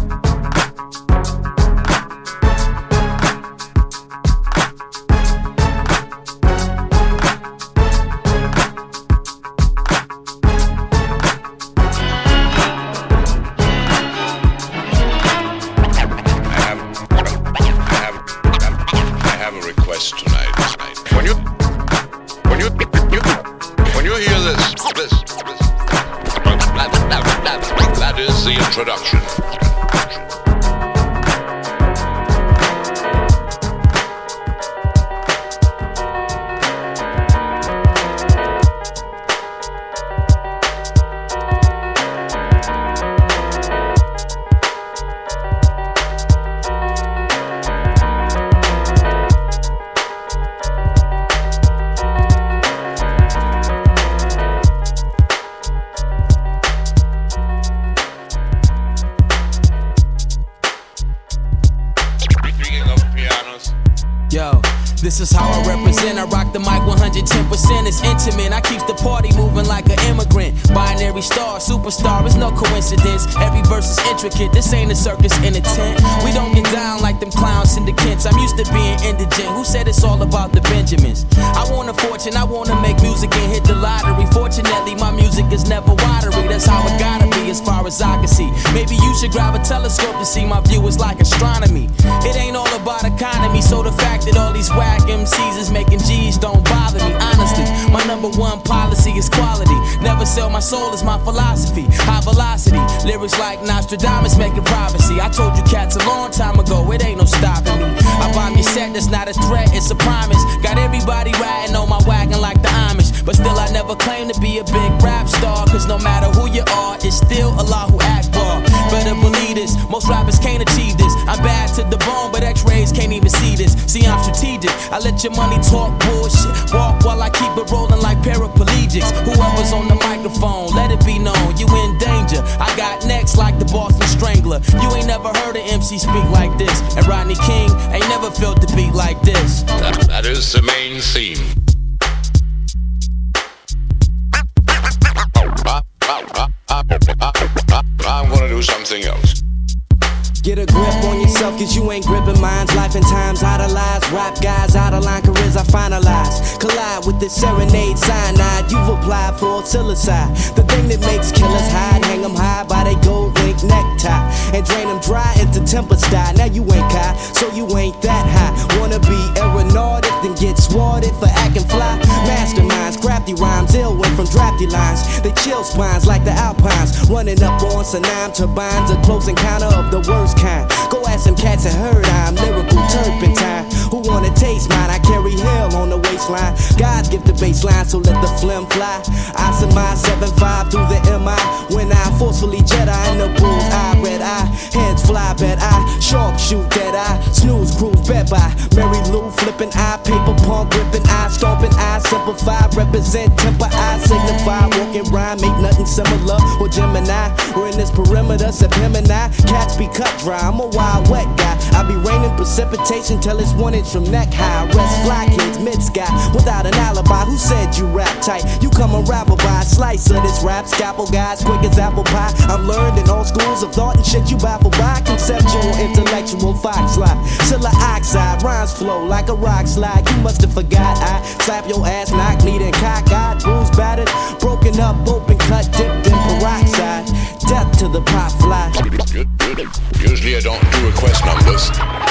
the introduction. This is how I represent. I rock the mic 110%. It's intimate. I keep the party moving like an immigrant. Binary star, superstar. It's no coincidence. Every verse is intricate. This ain't a circus in a tent. We don't get down like them clowns in the Kents. I'm used to being indigent. Who said it's all about the Benjamins? I want a fortune. I want to make music and hit the lottery. Fortunately, my music is never watery. That's how it gotta be as far as I can see. Maybe you should grab a telescope to see my view is like astronomy. It ain't all about economy. So the fact that all these whack MCs is making G's don't bother me. Honestly, my number one policy is quality. Never sell my soul is my philosophy. High velocity, lyrics like Nostradamus making prophecy. I told you cats a long time ago, it ain't no stopping me. I bomb your set, that's not a threat, it's a promise. Got everybody riding on my wagon like the Amish. But still I never claim to be a big rap star. Cause no matter who you are, it's still Allahu Akbar. Better believe this, most rappers can't achieve this. I'm bad to the bone, but x-rays can't even see this. See, I'm strategic, I let your money talk bullshit. Walk while I keep it rolling like paraplegics. Whoever's on the microphone, let it be known, you in danger. I got next like the Boston Strangler. You ain't never heard an MC speak like this. And Rodney King ain't never felt the beat like this. That is the main theme. I'm gonna do something else. Get a grip on yourself, cause you ain't gripping minds. Life and times idolized, rap guys out of line, careers I finalize. Collide with this serenade cyanide, you've applied for psilocybin. The thing that makes killers hide, hang them high by they gold link necktie. And drain them dry into temper style. Now you ain't Kai, so you ain't that high. Wanna be aeronautic, then get swatted for acting fly. Masterminds, crafty rhymes, ill went from drafty lines. They chill spines like the Alpines. Running up on Sanam turbines, a close encounter of the worst kind. Go ask some cats and heard I'm lyrical turpentine. Who wanna taste mine? I carry hell on the waistline. God's give the baseline, so let the phlegm fly. I surmise 7-5 through the MI. When I forcefully Jedi in the bull's eye, red eye, heads fly, bad eye, sharp shoot, dead eye, snooze, cruise, bed by. Mary Lou flipping eye, paper punk, gripping eye, stomping eye, simplify, represent, temper, I signify, walking rhyme, ain't nothing similar. Or Gemini, we're in this perimeter, Gemini, cats be cut dry. I'm a wild wet guy. I be raining precipitation till it's 1 inch from neck high. Rest fly kids, mid sky, without an alibi. Who said you rap tight? You come and rapper by a slice of this rap. Scalpel guys, quick as apple pie. I'm learned in all schools of thought and shit you baffled by. Conceptual, intellectual, fox lie. Silla oxide, rhymes flow like a rock slide. You must have forgot I slap your ass, knock, need and cock-eyed, bruised, battered, broken up, open cut, dipped in peroxide. Death to the pot fly. Usually I don't do request numbers,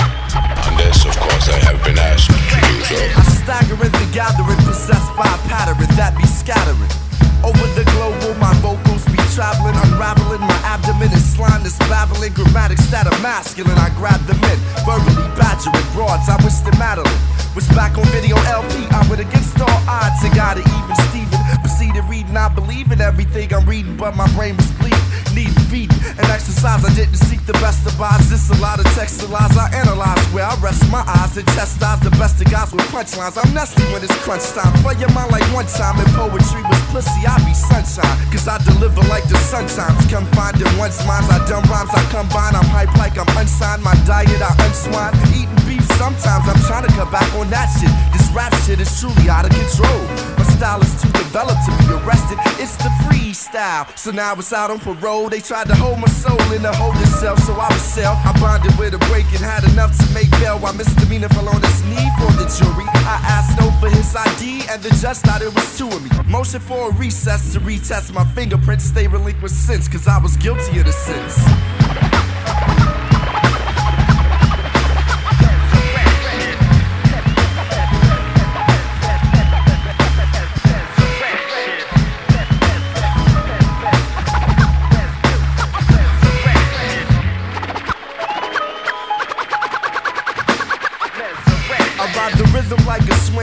unless of course I have been asked to do so. I stagger in the gathering, possessed by a pattern that be scattering. Over the global, my vocals be traveling, unraveling. My abdomen is slime that's babbling. Grammatics that are masculine, I grab them in. Verbally badgering broads, I wish them Madeline was back on video LP. I would against all odds, I got it even Steven. Proceeded reading, I believe in everything I'm reading, but my brain was bleeding. Need feeding and exercise, I didn't seek the best of odds. This a lot of text and lies I analyze, where I rest my eyes and chastise the best of guys with punchlines. I'm nasty when it's crunch time. Play your mind like one time and poetry was pussy, I be sunshine. Cause I deliver like the sun times. Confined in one's minds, I dumb rhymes, I combine. I'm hype like I'm unsigned, my diet I unswine. Eating beef sometimes, I'm trying to cut back on that shit. This rap shit is truly out of control. My style is too developed to be arrested. It's the freestyle, so now it's out on parole. They tried to hold my soul in a holding cell, so I was sell. I bonded with a break and had enough to make bail. While misdemeanor fell on his knee for the jury. I asked no for his ID, and the judge thought it was two of me. Motion for a recess to retest my fingerprints. Stay relinquished since, cause I was guilty of the sins.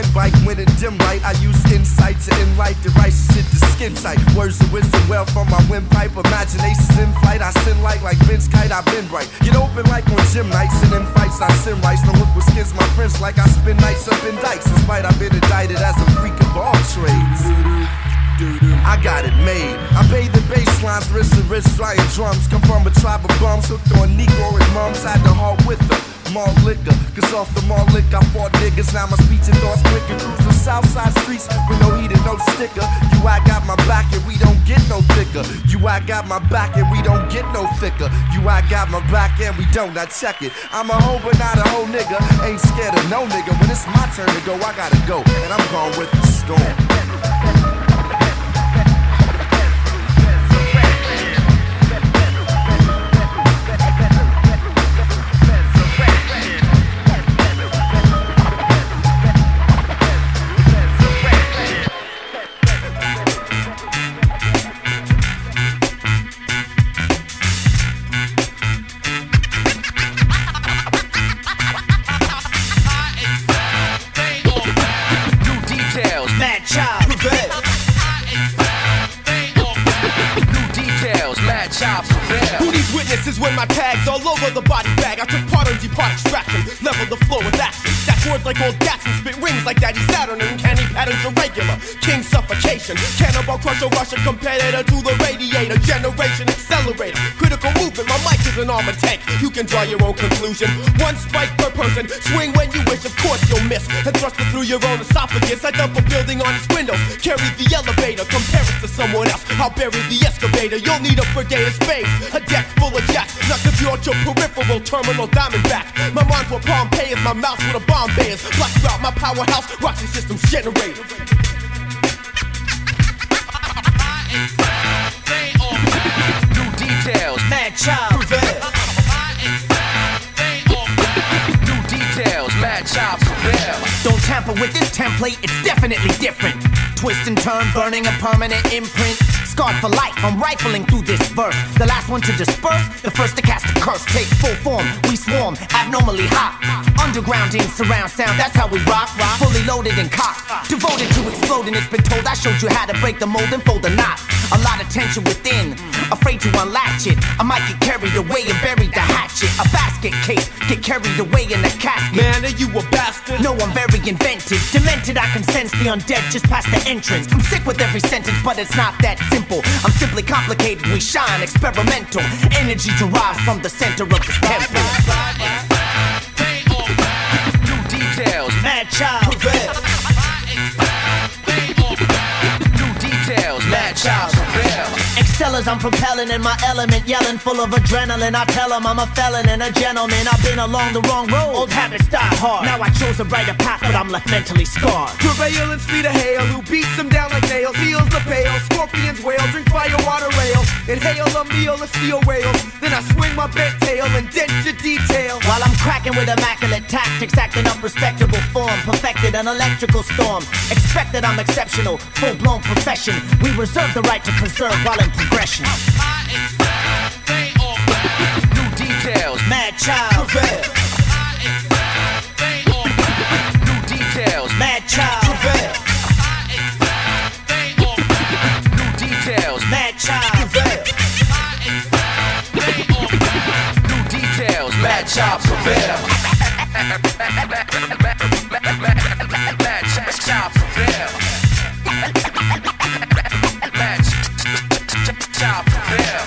bite when it dim right. I use insight to enlight the right shit to skin tight. Words of wisdom well from my windpipe. Imagination's in flight. I sin like Vince Kite. I've been right. Get open like on gym nights and in fights. I sin rights. No look with skins my friends like I spin nights up in dikes. In spite I've been indicted as a freak of all trades. I got it made. I bathe the bass lines, wrist to wrist, flying drums. Come from a tribe of bums, hooked on Negro and mums. Had the heart with the malt liquor, cause off the malt liquor I fought niggas. Now my speech and thoughts quicker. Cruise the south side streets with no heat and no sticker. You, I got my back and we don't get no thicker. You, I got my back and we don't get no thicker. You, I got my back and we don't, now check it. I'm a hoe but not a hoe nigga. Ain't scared of no nigga. When it's my turn to go, I gotta go. And I'm gone with the storm. This is when my tags all over the body bag. I took part on depart extraction, leveled the floor with action. That's words like old Gatson, spit rings like Daddy Saturn, and candy patterns irregular. King suffocation, cannibal crusher, Russia competitor to the radiator, generation accelerator, critical movement. My mic is an armor tank. You can draw your own conclusion. One spike per person, swing when you wish. Of course you'll miss, and thrust it through your own esophagus. I dump a building on its windows, carry the elevator, compare it to someone else. I'll bury the excavator. You'll need a brigade of spades, a deck full of jacks, not to your peripheral terminal diamondback. My mind's what Pompeii is, my mouth's what a Bombay is. Block you out my powerhouse, Roxy Systems generator. New details, mad child prevail. New details, mad child prevail. Don't tamper with this template, it's definitely different. Twist and turn, burning a permanent imprint. Scarred for life, I'm rifling through this verse. The last one to disperse, the first to cast a curse. Take full form, we swarm, abnormally hot. Underground in surround sound, that's how we rock. Fully loaded and cocked, devoted to exploding. It's been told I showed you how to break the mold and fold a knot. A lot of tension within, afraid to unlatch it. I might get carried away and bury the hatchet. A basket case, get carried away in a casket. Man, are you a bastard? No, I'm very inventive. Demented, I can sense the undead just past the entrance. I'm sick with every sentence, but it's not that simple. I'm simply complicated, we shine, experimental. Energy derived from the center of the temple. New details, mad child prevail. New details, mad child prevail. Excellers, I'm propelling in my element, yelling full of adrenaline. I tell them I'm a felon and a gentleman. I've been along the wrong road, old habits die hard. Now I chose a brighter path, but I'm left mentally scarred. Prevail and speed of hail, who beats them down like nails. Heals the pale, scorpions wail, drink fire, water rail. Inhale a meal of steel rails, then I swing my bent tail and dent your detail. While I'm cracking with immaculate tactics, acting up respectable form, perfected an electrical storm. Expect that I'm exceptional, full-blown profession. We reserve the right to preserve while in progression. New details, mad child prevail. New details, mad child prevail. New details, mad child prevail. New details, mad child prevail. Mad child prevail. Child prevail.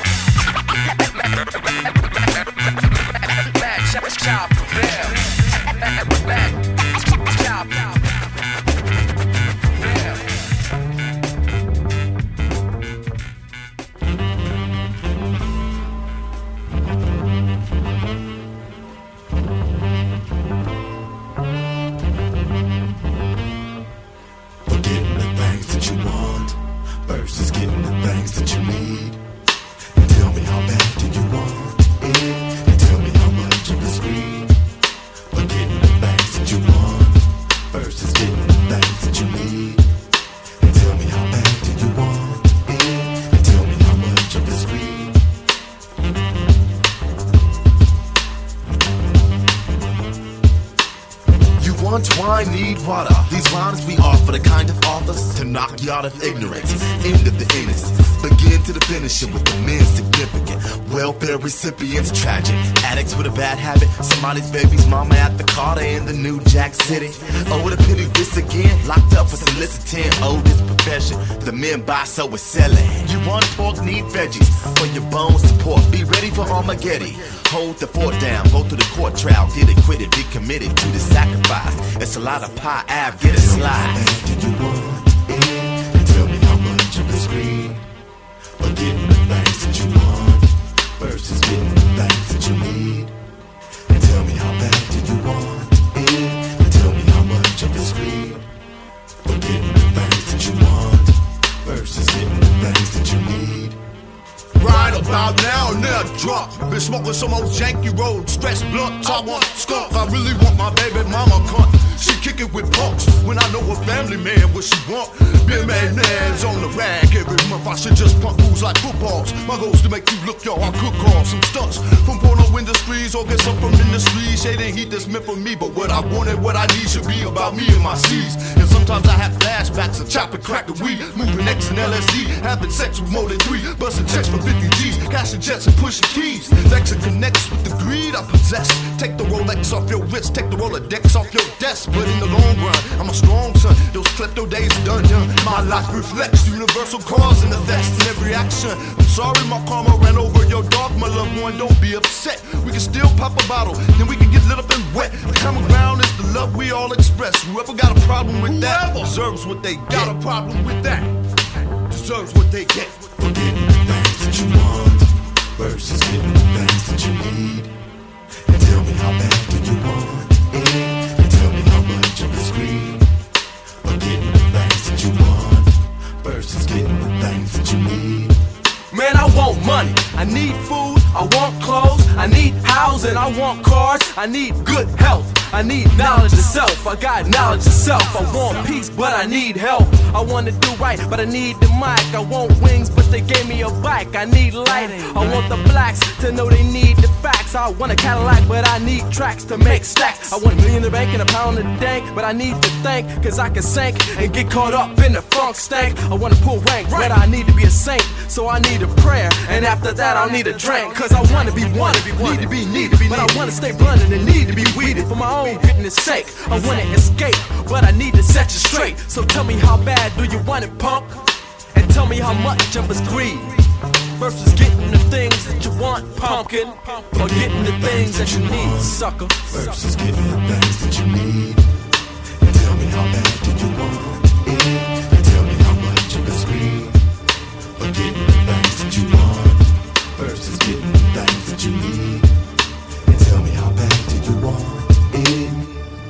Mad child prevail. Forgetting the things that you want versus getting the things that you need. And tell me how bad do you want it? And tell me how much of a scream. Forgetting the things that you want versus want wine, need water. These rhymes we offer the kind of authors to knock you out of ignorance. End of the innocence, begin to the finisher with the men significant. Welfare recipients tragic, addicts with a bad habit. Somebody's baby's mama at the Carter in the New Jack City. Oh, what a pity this again. Locked up for soliciting. Oh, this profession, the men buy so we're selling. You want pork, need veggies for your bones support. Be ready for Armageddon. Hold the fort down, go through the court trial, get acquitted, be committed to the sacrifice. It's a lot of pie, Av, get a slide. Do you want it? And tell me how much you can scream. Or getting the things that you want versus getting the things that you need. And tell me how bad do you want it? And tell me how much you can scream. Or getting the things that you want versus getting the things that you need. Right about now, now drunk. Been smoking some old janky road, stress blunt. I want skunk. I really want my baby mama cunt. She kick it with punks. When I know a family man, what she want. Been man's on the rag every month. I should just pump fools like footballs. My goal's to make you look, yo. I could call some stunts from porno industries or get some from industries. Shade and heat that's meant for me, but what I want and what I need should be about me and my C's. And sometimes I have flashbacks of chopping crack and weed, moving X and LSD, having sex with more than 3, busting checks for 50 G's, cashing jets and pushing keys. Vexing connects with the greed I possess. Take the Rolex off your wrist, take the Rolodex off your desk. But in the long run, I'm a strong son. Those klepto days are done. My life reflects universal cause and effects in every action. I'm sorry my karma ran over your dog, my loved one. Don't be upset. We can still pop a bottle, then we can get lit up and wet. The common ground is the love we all express. Whoever got a problem with that deserves what they get. Got a problem with that deserves what they get. For getting the things that you want versus getting the things that you need. And tell me how bad do you want it? And tell me how much you can scream. Or getting the things that you want versus getting the things that you need. Man, I want money, I need food, I want clothes, I need housing, I want cars, I need good health, I need knowledge of self, I got knowledge of self, I want peace, but I need help, I wanna do right, but I need the mic, I want wings, but they gave me a bike, I need light, I want the blacks to know they need the facts, I want a Cadillac, but I need tracks to make stacks, I want $1 million in the bank and £1 a dank, but I need to think, cause I can sink and get caught up in the funk stank, I wanna pull rank, but I need to be a saint, so I need a prayer, and after that I'll need a drink. Cause I wanna be wanted, need to be needed, but I wanna stay blunted and need to be weeded for my own goodness sake. I wanna escape, but I need to set you straight. So tell me how bad do you want it, punk? And tell me how much of it's greed versus getting the things that you want, pumpkin, or getting the things that you need, sucker. Versus getting the things that you need. And tell me how bad do you want it? And tell me how much you can scream. Or getting the things that you want versus getting the things that you need. And tell me how bad do you want it?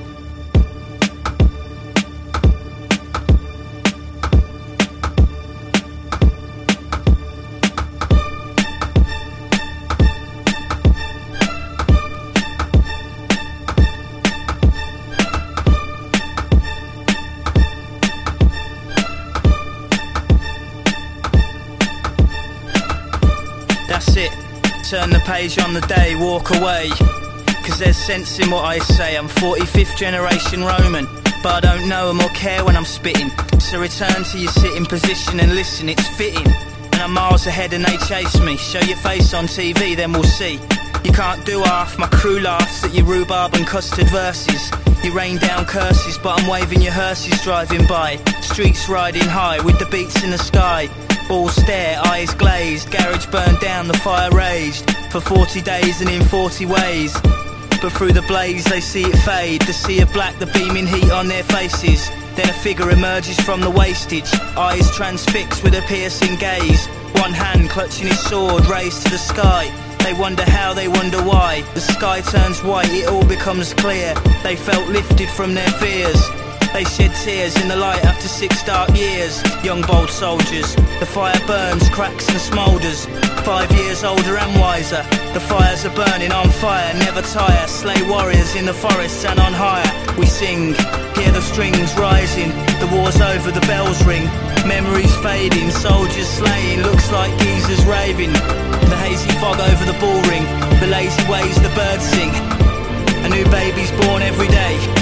That's it, turn the page on the day, walk away. Cause there's sense in what I say. I'm 45th generation Roman, but I don't know them or care when I'm spitting. So return to your sitting position and listen, it's fitting. And I'm miles ahead and they chase me. Show your face on TV, then we'll see. You can't do half, my crew laughs at your rhubarb and custard verses. You rain down curses, but I'm waving your hearses driving by. Streets riding high with the beats in the sky. All stare, eyes glazed, garage burned down, the fire raged for 40 days and in 40 ways. But through the blaze they see it fade, the sea of black, the beaming heat on their faces. Then a figure emerges from the wastage, eyes transfixed with a piercing gaze. One hand clutching his sword raised to the sky. They wonder how, they wonder why. The sky turns white, it all becomes clear. They felt lifted from their fears. They shed tears in the light after 6 dark years. Young bold soldiers, the fire burns, cracks and smoulders. 5 years older and wiser, the fires are burning on fire, never tire. Slay warriors in the forests and on higher. We sing, hear the strings rising. The war's over, the bells ring. Memories fading, soldiers slaying. Looks like geezers raving. The hazy fog over the bull ring. The lazy ways the birds sing. A new baby's born every day. Few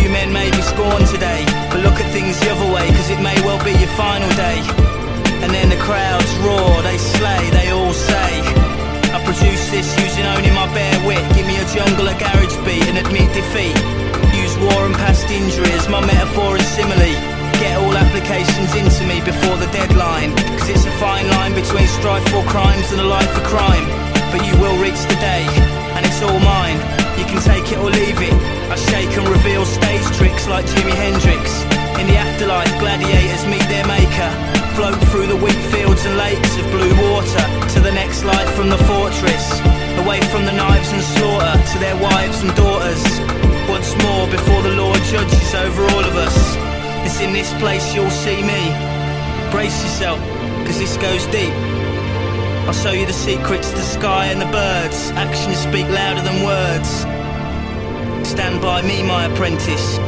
You men may be scorned today, but look at things the other way, cause it may well be your final day. And then the crowds roar, they slay, they all say, I produce this using only my bare wit. Give me a jungle, a garage beat, and admit defeat. Use war and past injuries, my metaphor is simile. Get all applications into me before the deadline, cause it's a fine line between strife for crimes and a life for crime. But you will reach the day, and it's all mine. You can take it or leave it. I shake and reveal stage tricks like Jimi Hendrix. In the afterlife, gladiators meet their maker. Float through the wheat fields and lakes of blue water to the next life from the fortress. Away from the knives and slaughter to their wives and daughters. Once more before the Lord judges over all of us. It's in this place you'll see me. Brace yourself, cause this goes deep. I'll show you the secrets, the sky and the birds. Actions speak louder than words. Stand by me, my apprentice.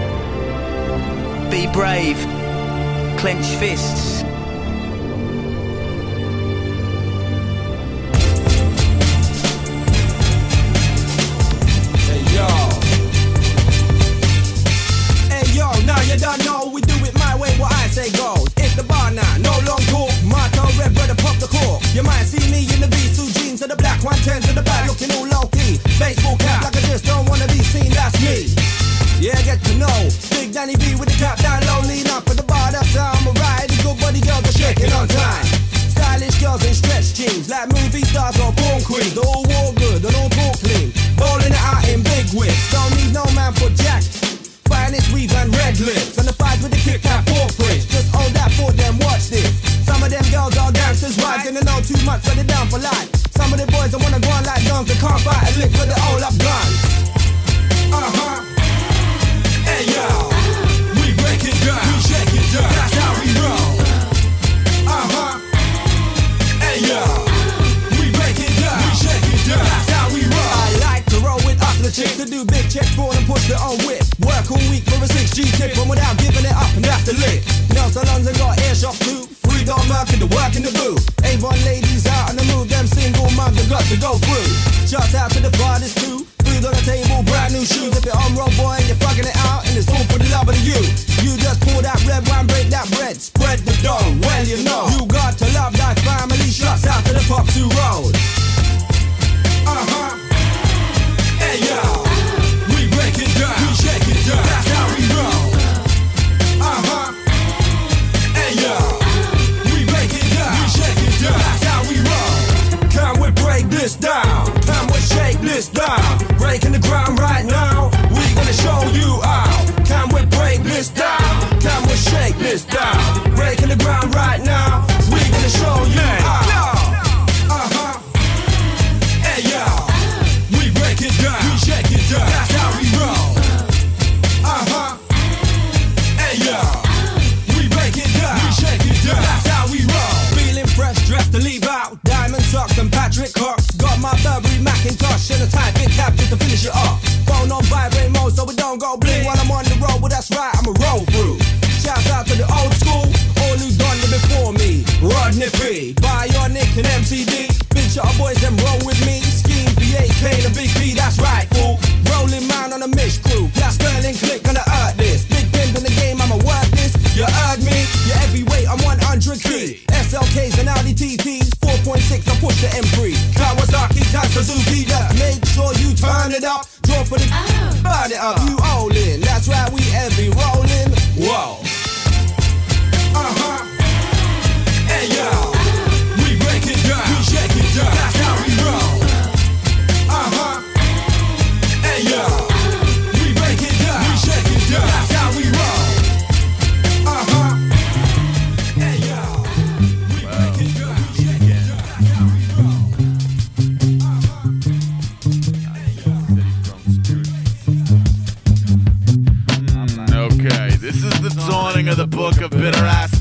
Be brave. Clench fists. Now you don't know, we do it my way, what I say goes. It's the bar now, no long talk. Marto, red brother, pop the cork. You might see me in the V-suit jeans and the black 110 to the back, looking all low-key. Baseball cap, like I just don't wanna be seen, that's me. Yeah, get to know. Big Danny V with the cap down low, lean up at the bar, that's how I'm a ride. The good body girls are shaking on time. Stylish girls in stretch jeans, like movie stars or porn queens. They all walk good, they all talk clean. Bowling it out in big whips, don't need no man for jack. Finest weave and red lips, and the fight with the Kit Kat portraits. Just hold that for them, watch this. Some of them girls are gangsters, wives, and they know too much, so they're down for life. Some of the boys that wanna go on like guns, they can't fight a lick, but they all up guns. Hey yo, we break it down, we shake it down, that's how we roll. Hey yo, we break it down, we shake it down, that's how we roll. I like to roll with hustler chicks to do big checks for them, push their own whip. Work all week for a 6G tip, but without giving it up and have to lick. Nail salons and got air shops too. Freedom work in the work in the booth. Avon ladies out on the move, them single mums have got to go through. Shouts out to the fathers too. Food on the table, brand new shoes. If you're on road boy and you're fucking it out, and it's all for the love of the youth. You just pour that red wine, break that bread, spread the dough. Well you know, you got to love thy family. Shouts out to the pops who rolled. Hey yo, we break it down, we shake it down, that's how we roll. Hey yo, we break it down, we shake it down, that's how we roll. Can we break this down? Can we shake this down? Breaking the ground right now, we gonna show you how. Can we break this down? Can we shake this down? Breaking the ground right now, we gonna show you how. Hey yo, we break it down, we shake it down, that's how we roll. Hey yo, we break it down, we shake it down, that's how we roll. Feeling fresh, dressed to leave out. Diamond socks and Patrick Hawks. Got my Burberry Macintosh and a tight fit cap just to finish it off. Phone on vibrate mode so we don't go bling while I'm on the road. Well that's right, I'ma roll through. Shouts out to the old school, all who done it before me. Rodney P, Bionic and MCD. Big shot boys, them roll with me. Scheme V8K, the Big P, that's right, fool. Rolling man on a Mish crew. Plus Sterling Click, gonna earn this. Big pimp in the game, I'ma work this. You heard me? You're heavyweight, I'm 100 key. SLKs and Audi TTs. 4.6, I push the M3. Kawasaki, Type Suzuki. Just make sure you turn it up. Draw for the burn it up. You all in. That's right, we heavy rolling. Whoa. Hey yo, we break it down, we shake it down, that's how we roll. Hey yo, we break it down, we shake it down, that's how we roll. Hey yo, we break it down, we shake it down, that's how we roll. Okay, this is the dawning of the book of bitter aspects when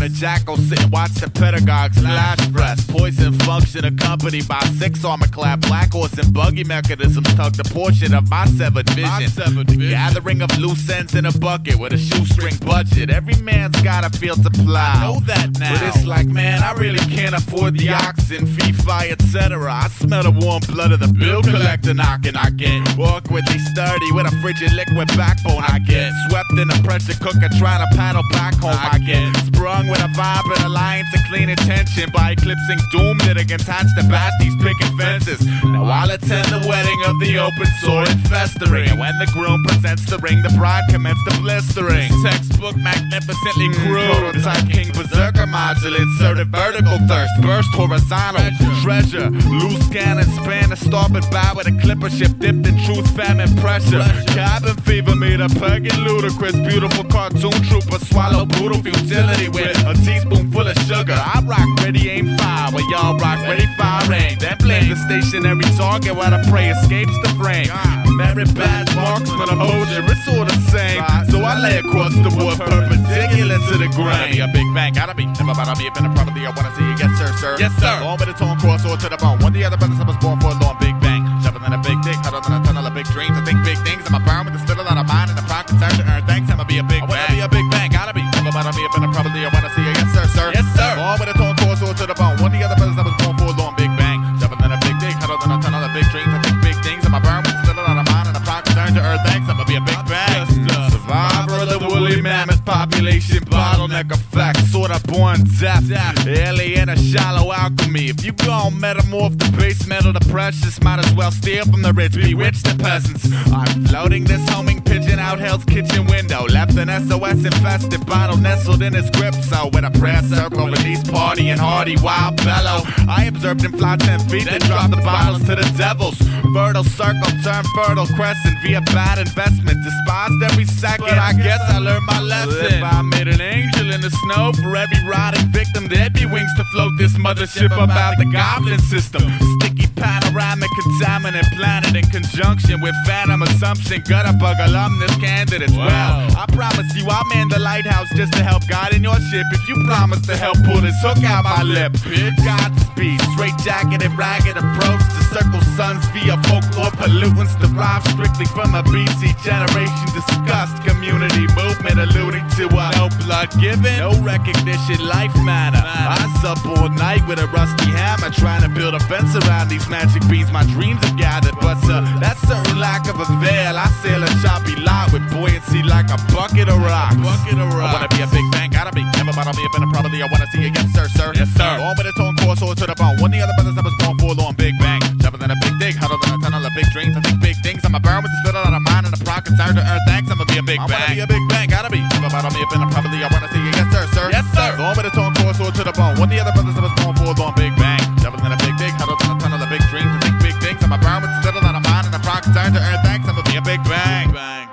a jackal sit and watch the pedagogues flash press. Poison function accompanied by 6 armor-clad black horse and buggy mechanisms tugged a portion of my severed vision. The gathering of loose ends in a bucket with a shoestring budget. Every man's got a field supply. I know that now. But it's like, man, I really can't afford the oxen, fee, fi, etc. I smell the warm blood of the bill collector knocking. I get awkwardly sturdy with a frigid liquid backbone. I get swept in a pressure cooker trying to paddle back home. I get sprung with a vibrant alliance and clean attention by eclipsing doom that can attach to bash these picket fences. Now I'll attend the wedding of the open sword and festering. And when the groom presents the ring, the bride commenced the blistering. Textbook magnificently crude. Prototype king berserker module inserted vertical thirst. Burst horizontal treasure. Loose cannon span a starboard bow with a clipper ship dipped in truth, famine, pressure. Cabin fever meter pegging ludicrous. Beautiful cartoon trooper swallow brutal futility with a teaspoonful of sugar. I rock ready, aim fire, while y'all rock ready, fire aim. Then blame the stationary target while the prey escapes the frame. Merit badge marksman of Hozier, it's all the same. So I lay across the wood perpendicular to the grain. A big bang, gotta be. Never about me, if in a property, I wanna see you, yes sir, sir. Yes sir. On with a tone cross or to the bone. One of the other brothers I was born for a long big bang. Shoving in a big dick, huddled in a tunnel of big dreams. I think big things, I'm a burn with the still a lot of mine and the pocket turn to earn. Thanks, I'ma be a big bang. I wanna be a big bang, gotta be. Never about me, if in a property, I wanna see you, yes sir, sir. Yes sir. On with a tone cross or to the bone. One of the other brothers I was born for a long big bang. Shoving in a big dick, huddled in a tunnel of big dreams. I think big things, I'm a burn with the still a lot of mine and the pocket turn to earn. Thanks, I'ma be a big bang. Survivor of the woolly mammoth population bottleneck effect. Sort of born deaf, alien or shallow alchemy. If you gon' metamorph the base metal to precious, might as well steal from the rich, bewitch the peasants. I'm floating this homing pigeon out hell's kitchen window. Left an SOS infested bottle nestled in his grip. So with a prayer circle release party and hardy wild bellow, I observed him fly 10 feet, then drop the bottles to the devils. Fertile circle turn fertile crescent via bad investment. Despised every second, I guess I learned my lesson. If I made an angel in the snow for every rotting victim, there'd be wings to float this mothership about the goblin system. Sticky panoramic contaminant planet in conjunction with phantom assumption. Gutter bug alumnus candidates. Well, I promise you I'll man the lighthouse just to help guide in your ship. If you promise to help pull this hook out my lip, Godspeed, straight jacketed, ragged approach to circle suns via folklore pollutants derived strictly from a BC generation disgust community movement alluding to a no blood given, no recognition, life matter. I sup all night with a rusty hammer trying to build a fence around these magic beans my dreams have gathered. But that certain lack of avail, I sail a choppy lot with buoyancy like a bucket of rocks. I wanna be a big bang, gotta be. Never mind me up in a probably, I wanna see you, yes sir, sir. Yes sir. On with a tone course or to the bone. One of the other brothers I was born for a long big bang. Jumping in a big dig, huddled in a tunnel of big dreams. I think big things, I'ma burn with this little out of mine and the proc concern to earth. Thanks, I'ma be a big bang. I wanna be a big bang, gotta be. Never mind me up in a probably, I wanna see you, yes sir, sir. Yes sir. On with a tone course or to the bone. One of the other brothers I was born for a long big bang. Jumping in a big dig, huddled in a tunnel of big dreams. I think big things, I'ma burn with this little out of mine and the proc concern to earth. Thanks, I'ma be a big bang. Bang.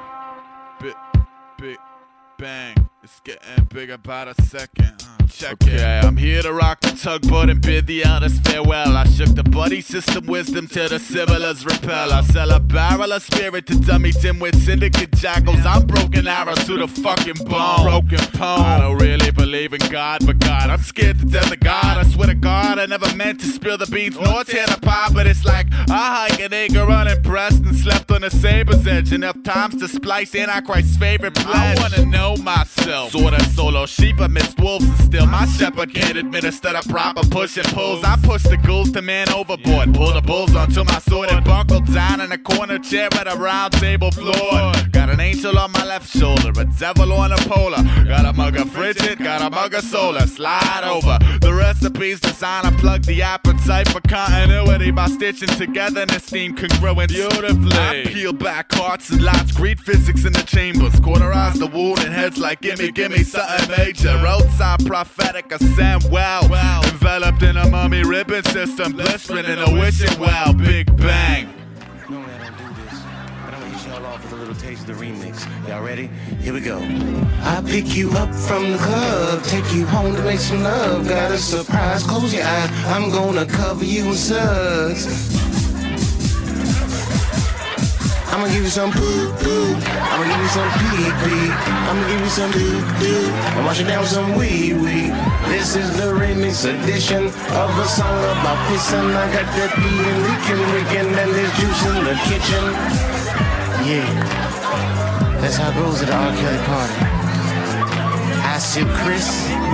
Big bang. It's getting bigger by the second. Check it. I'm here to rock the tugboat and bid the elders farewell. I shook the buddy system wisdom till the civilers repel. I sell a barrel of spirit to dummy dimwit syndicate jackals. I'm broken arrow to the fucking bone. Broken poem. I don't really believe in God, but God, I'm scared to death of God. I swear to God, I never meant to spill the beans nor tear the pie, but it's like I hike an acre unimpressed and slept on a saber's edge enough times to splice Antichrist's favorite pledge. I wanna know myself. Sort of solo sheep amidst wolves, and still my shepherd can't administer the proper push and pulls. I push the ghouls to man overboard, pull the bulls onto my sword and buckle down in a corner chair at a round table floor. Got an angel on my left shoulder, a devil on a polar. Got a mug of frigid, got a mug of solar. Slide over the recipes, design and plug the appetite for continuity by stitching togetherness theme congruent beautifully. I peel back hearts and lots, greet physics in the chambers, cauterize the wound and heads like gimme something major. Roadside prophetic ascend well, enveloped in a mummy ribbon system, blistering in a wishing well. Big bang. Normally I don't do this, but I'm gonna hit y'all off with a little taste of the remix. Y'all ready? Here we go. I pick you up from the club, take you home to make some love. Got a surprise, close your eyes, I'm gonna cover you in suds. I'ma give you some poo poo. I'ma give you some pee pee. I'ma give you some doo doo. And wash it down with some wee wee. This is the remix edition of a song about pissing. I got that pee and leaking, and there's juice in the kitchen. Yeah, that's how it goes at the R. Kelly party. I sip Chris.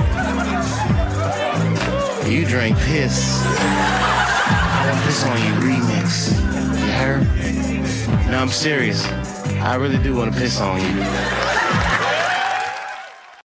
You drink piss. Piss on you remix. You heard? No, I'm serious. I really do want to piss on you.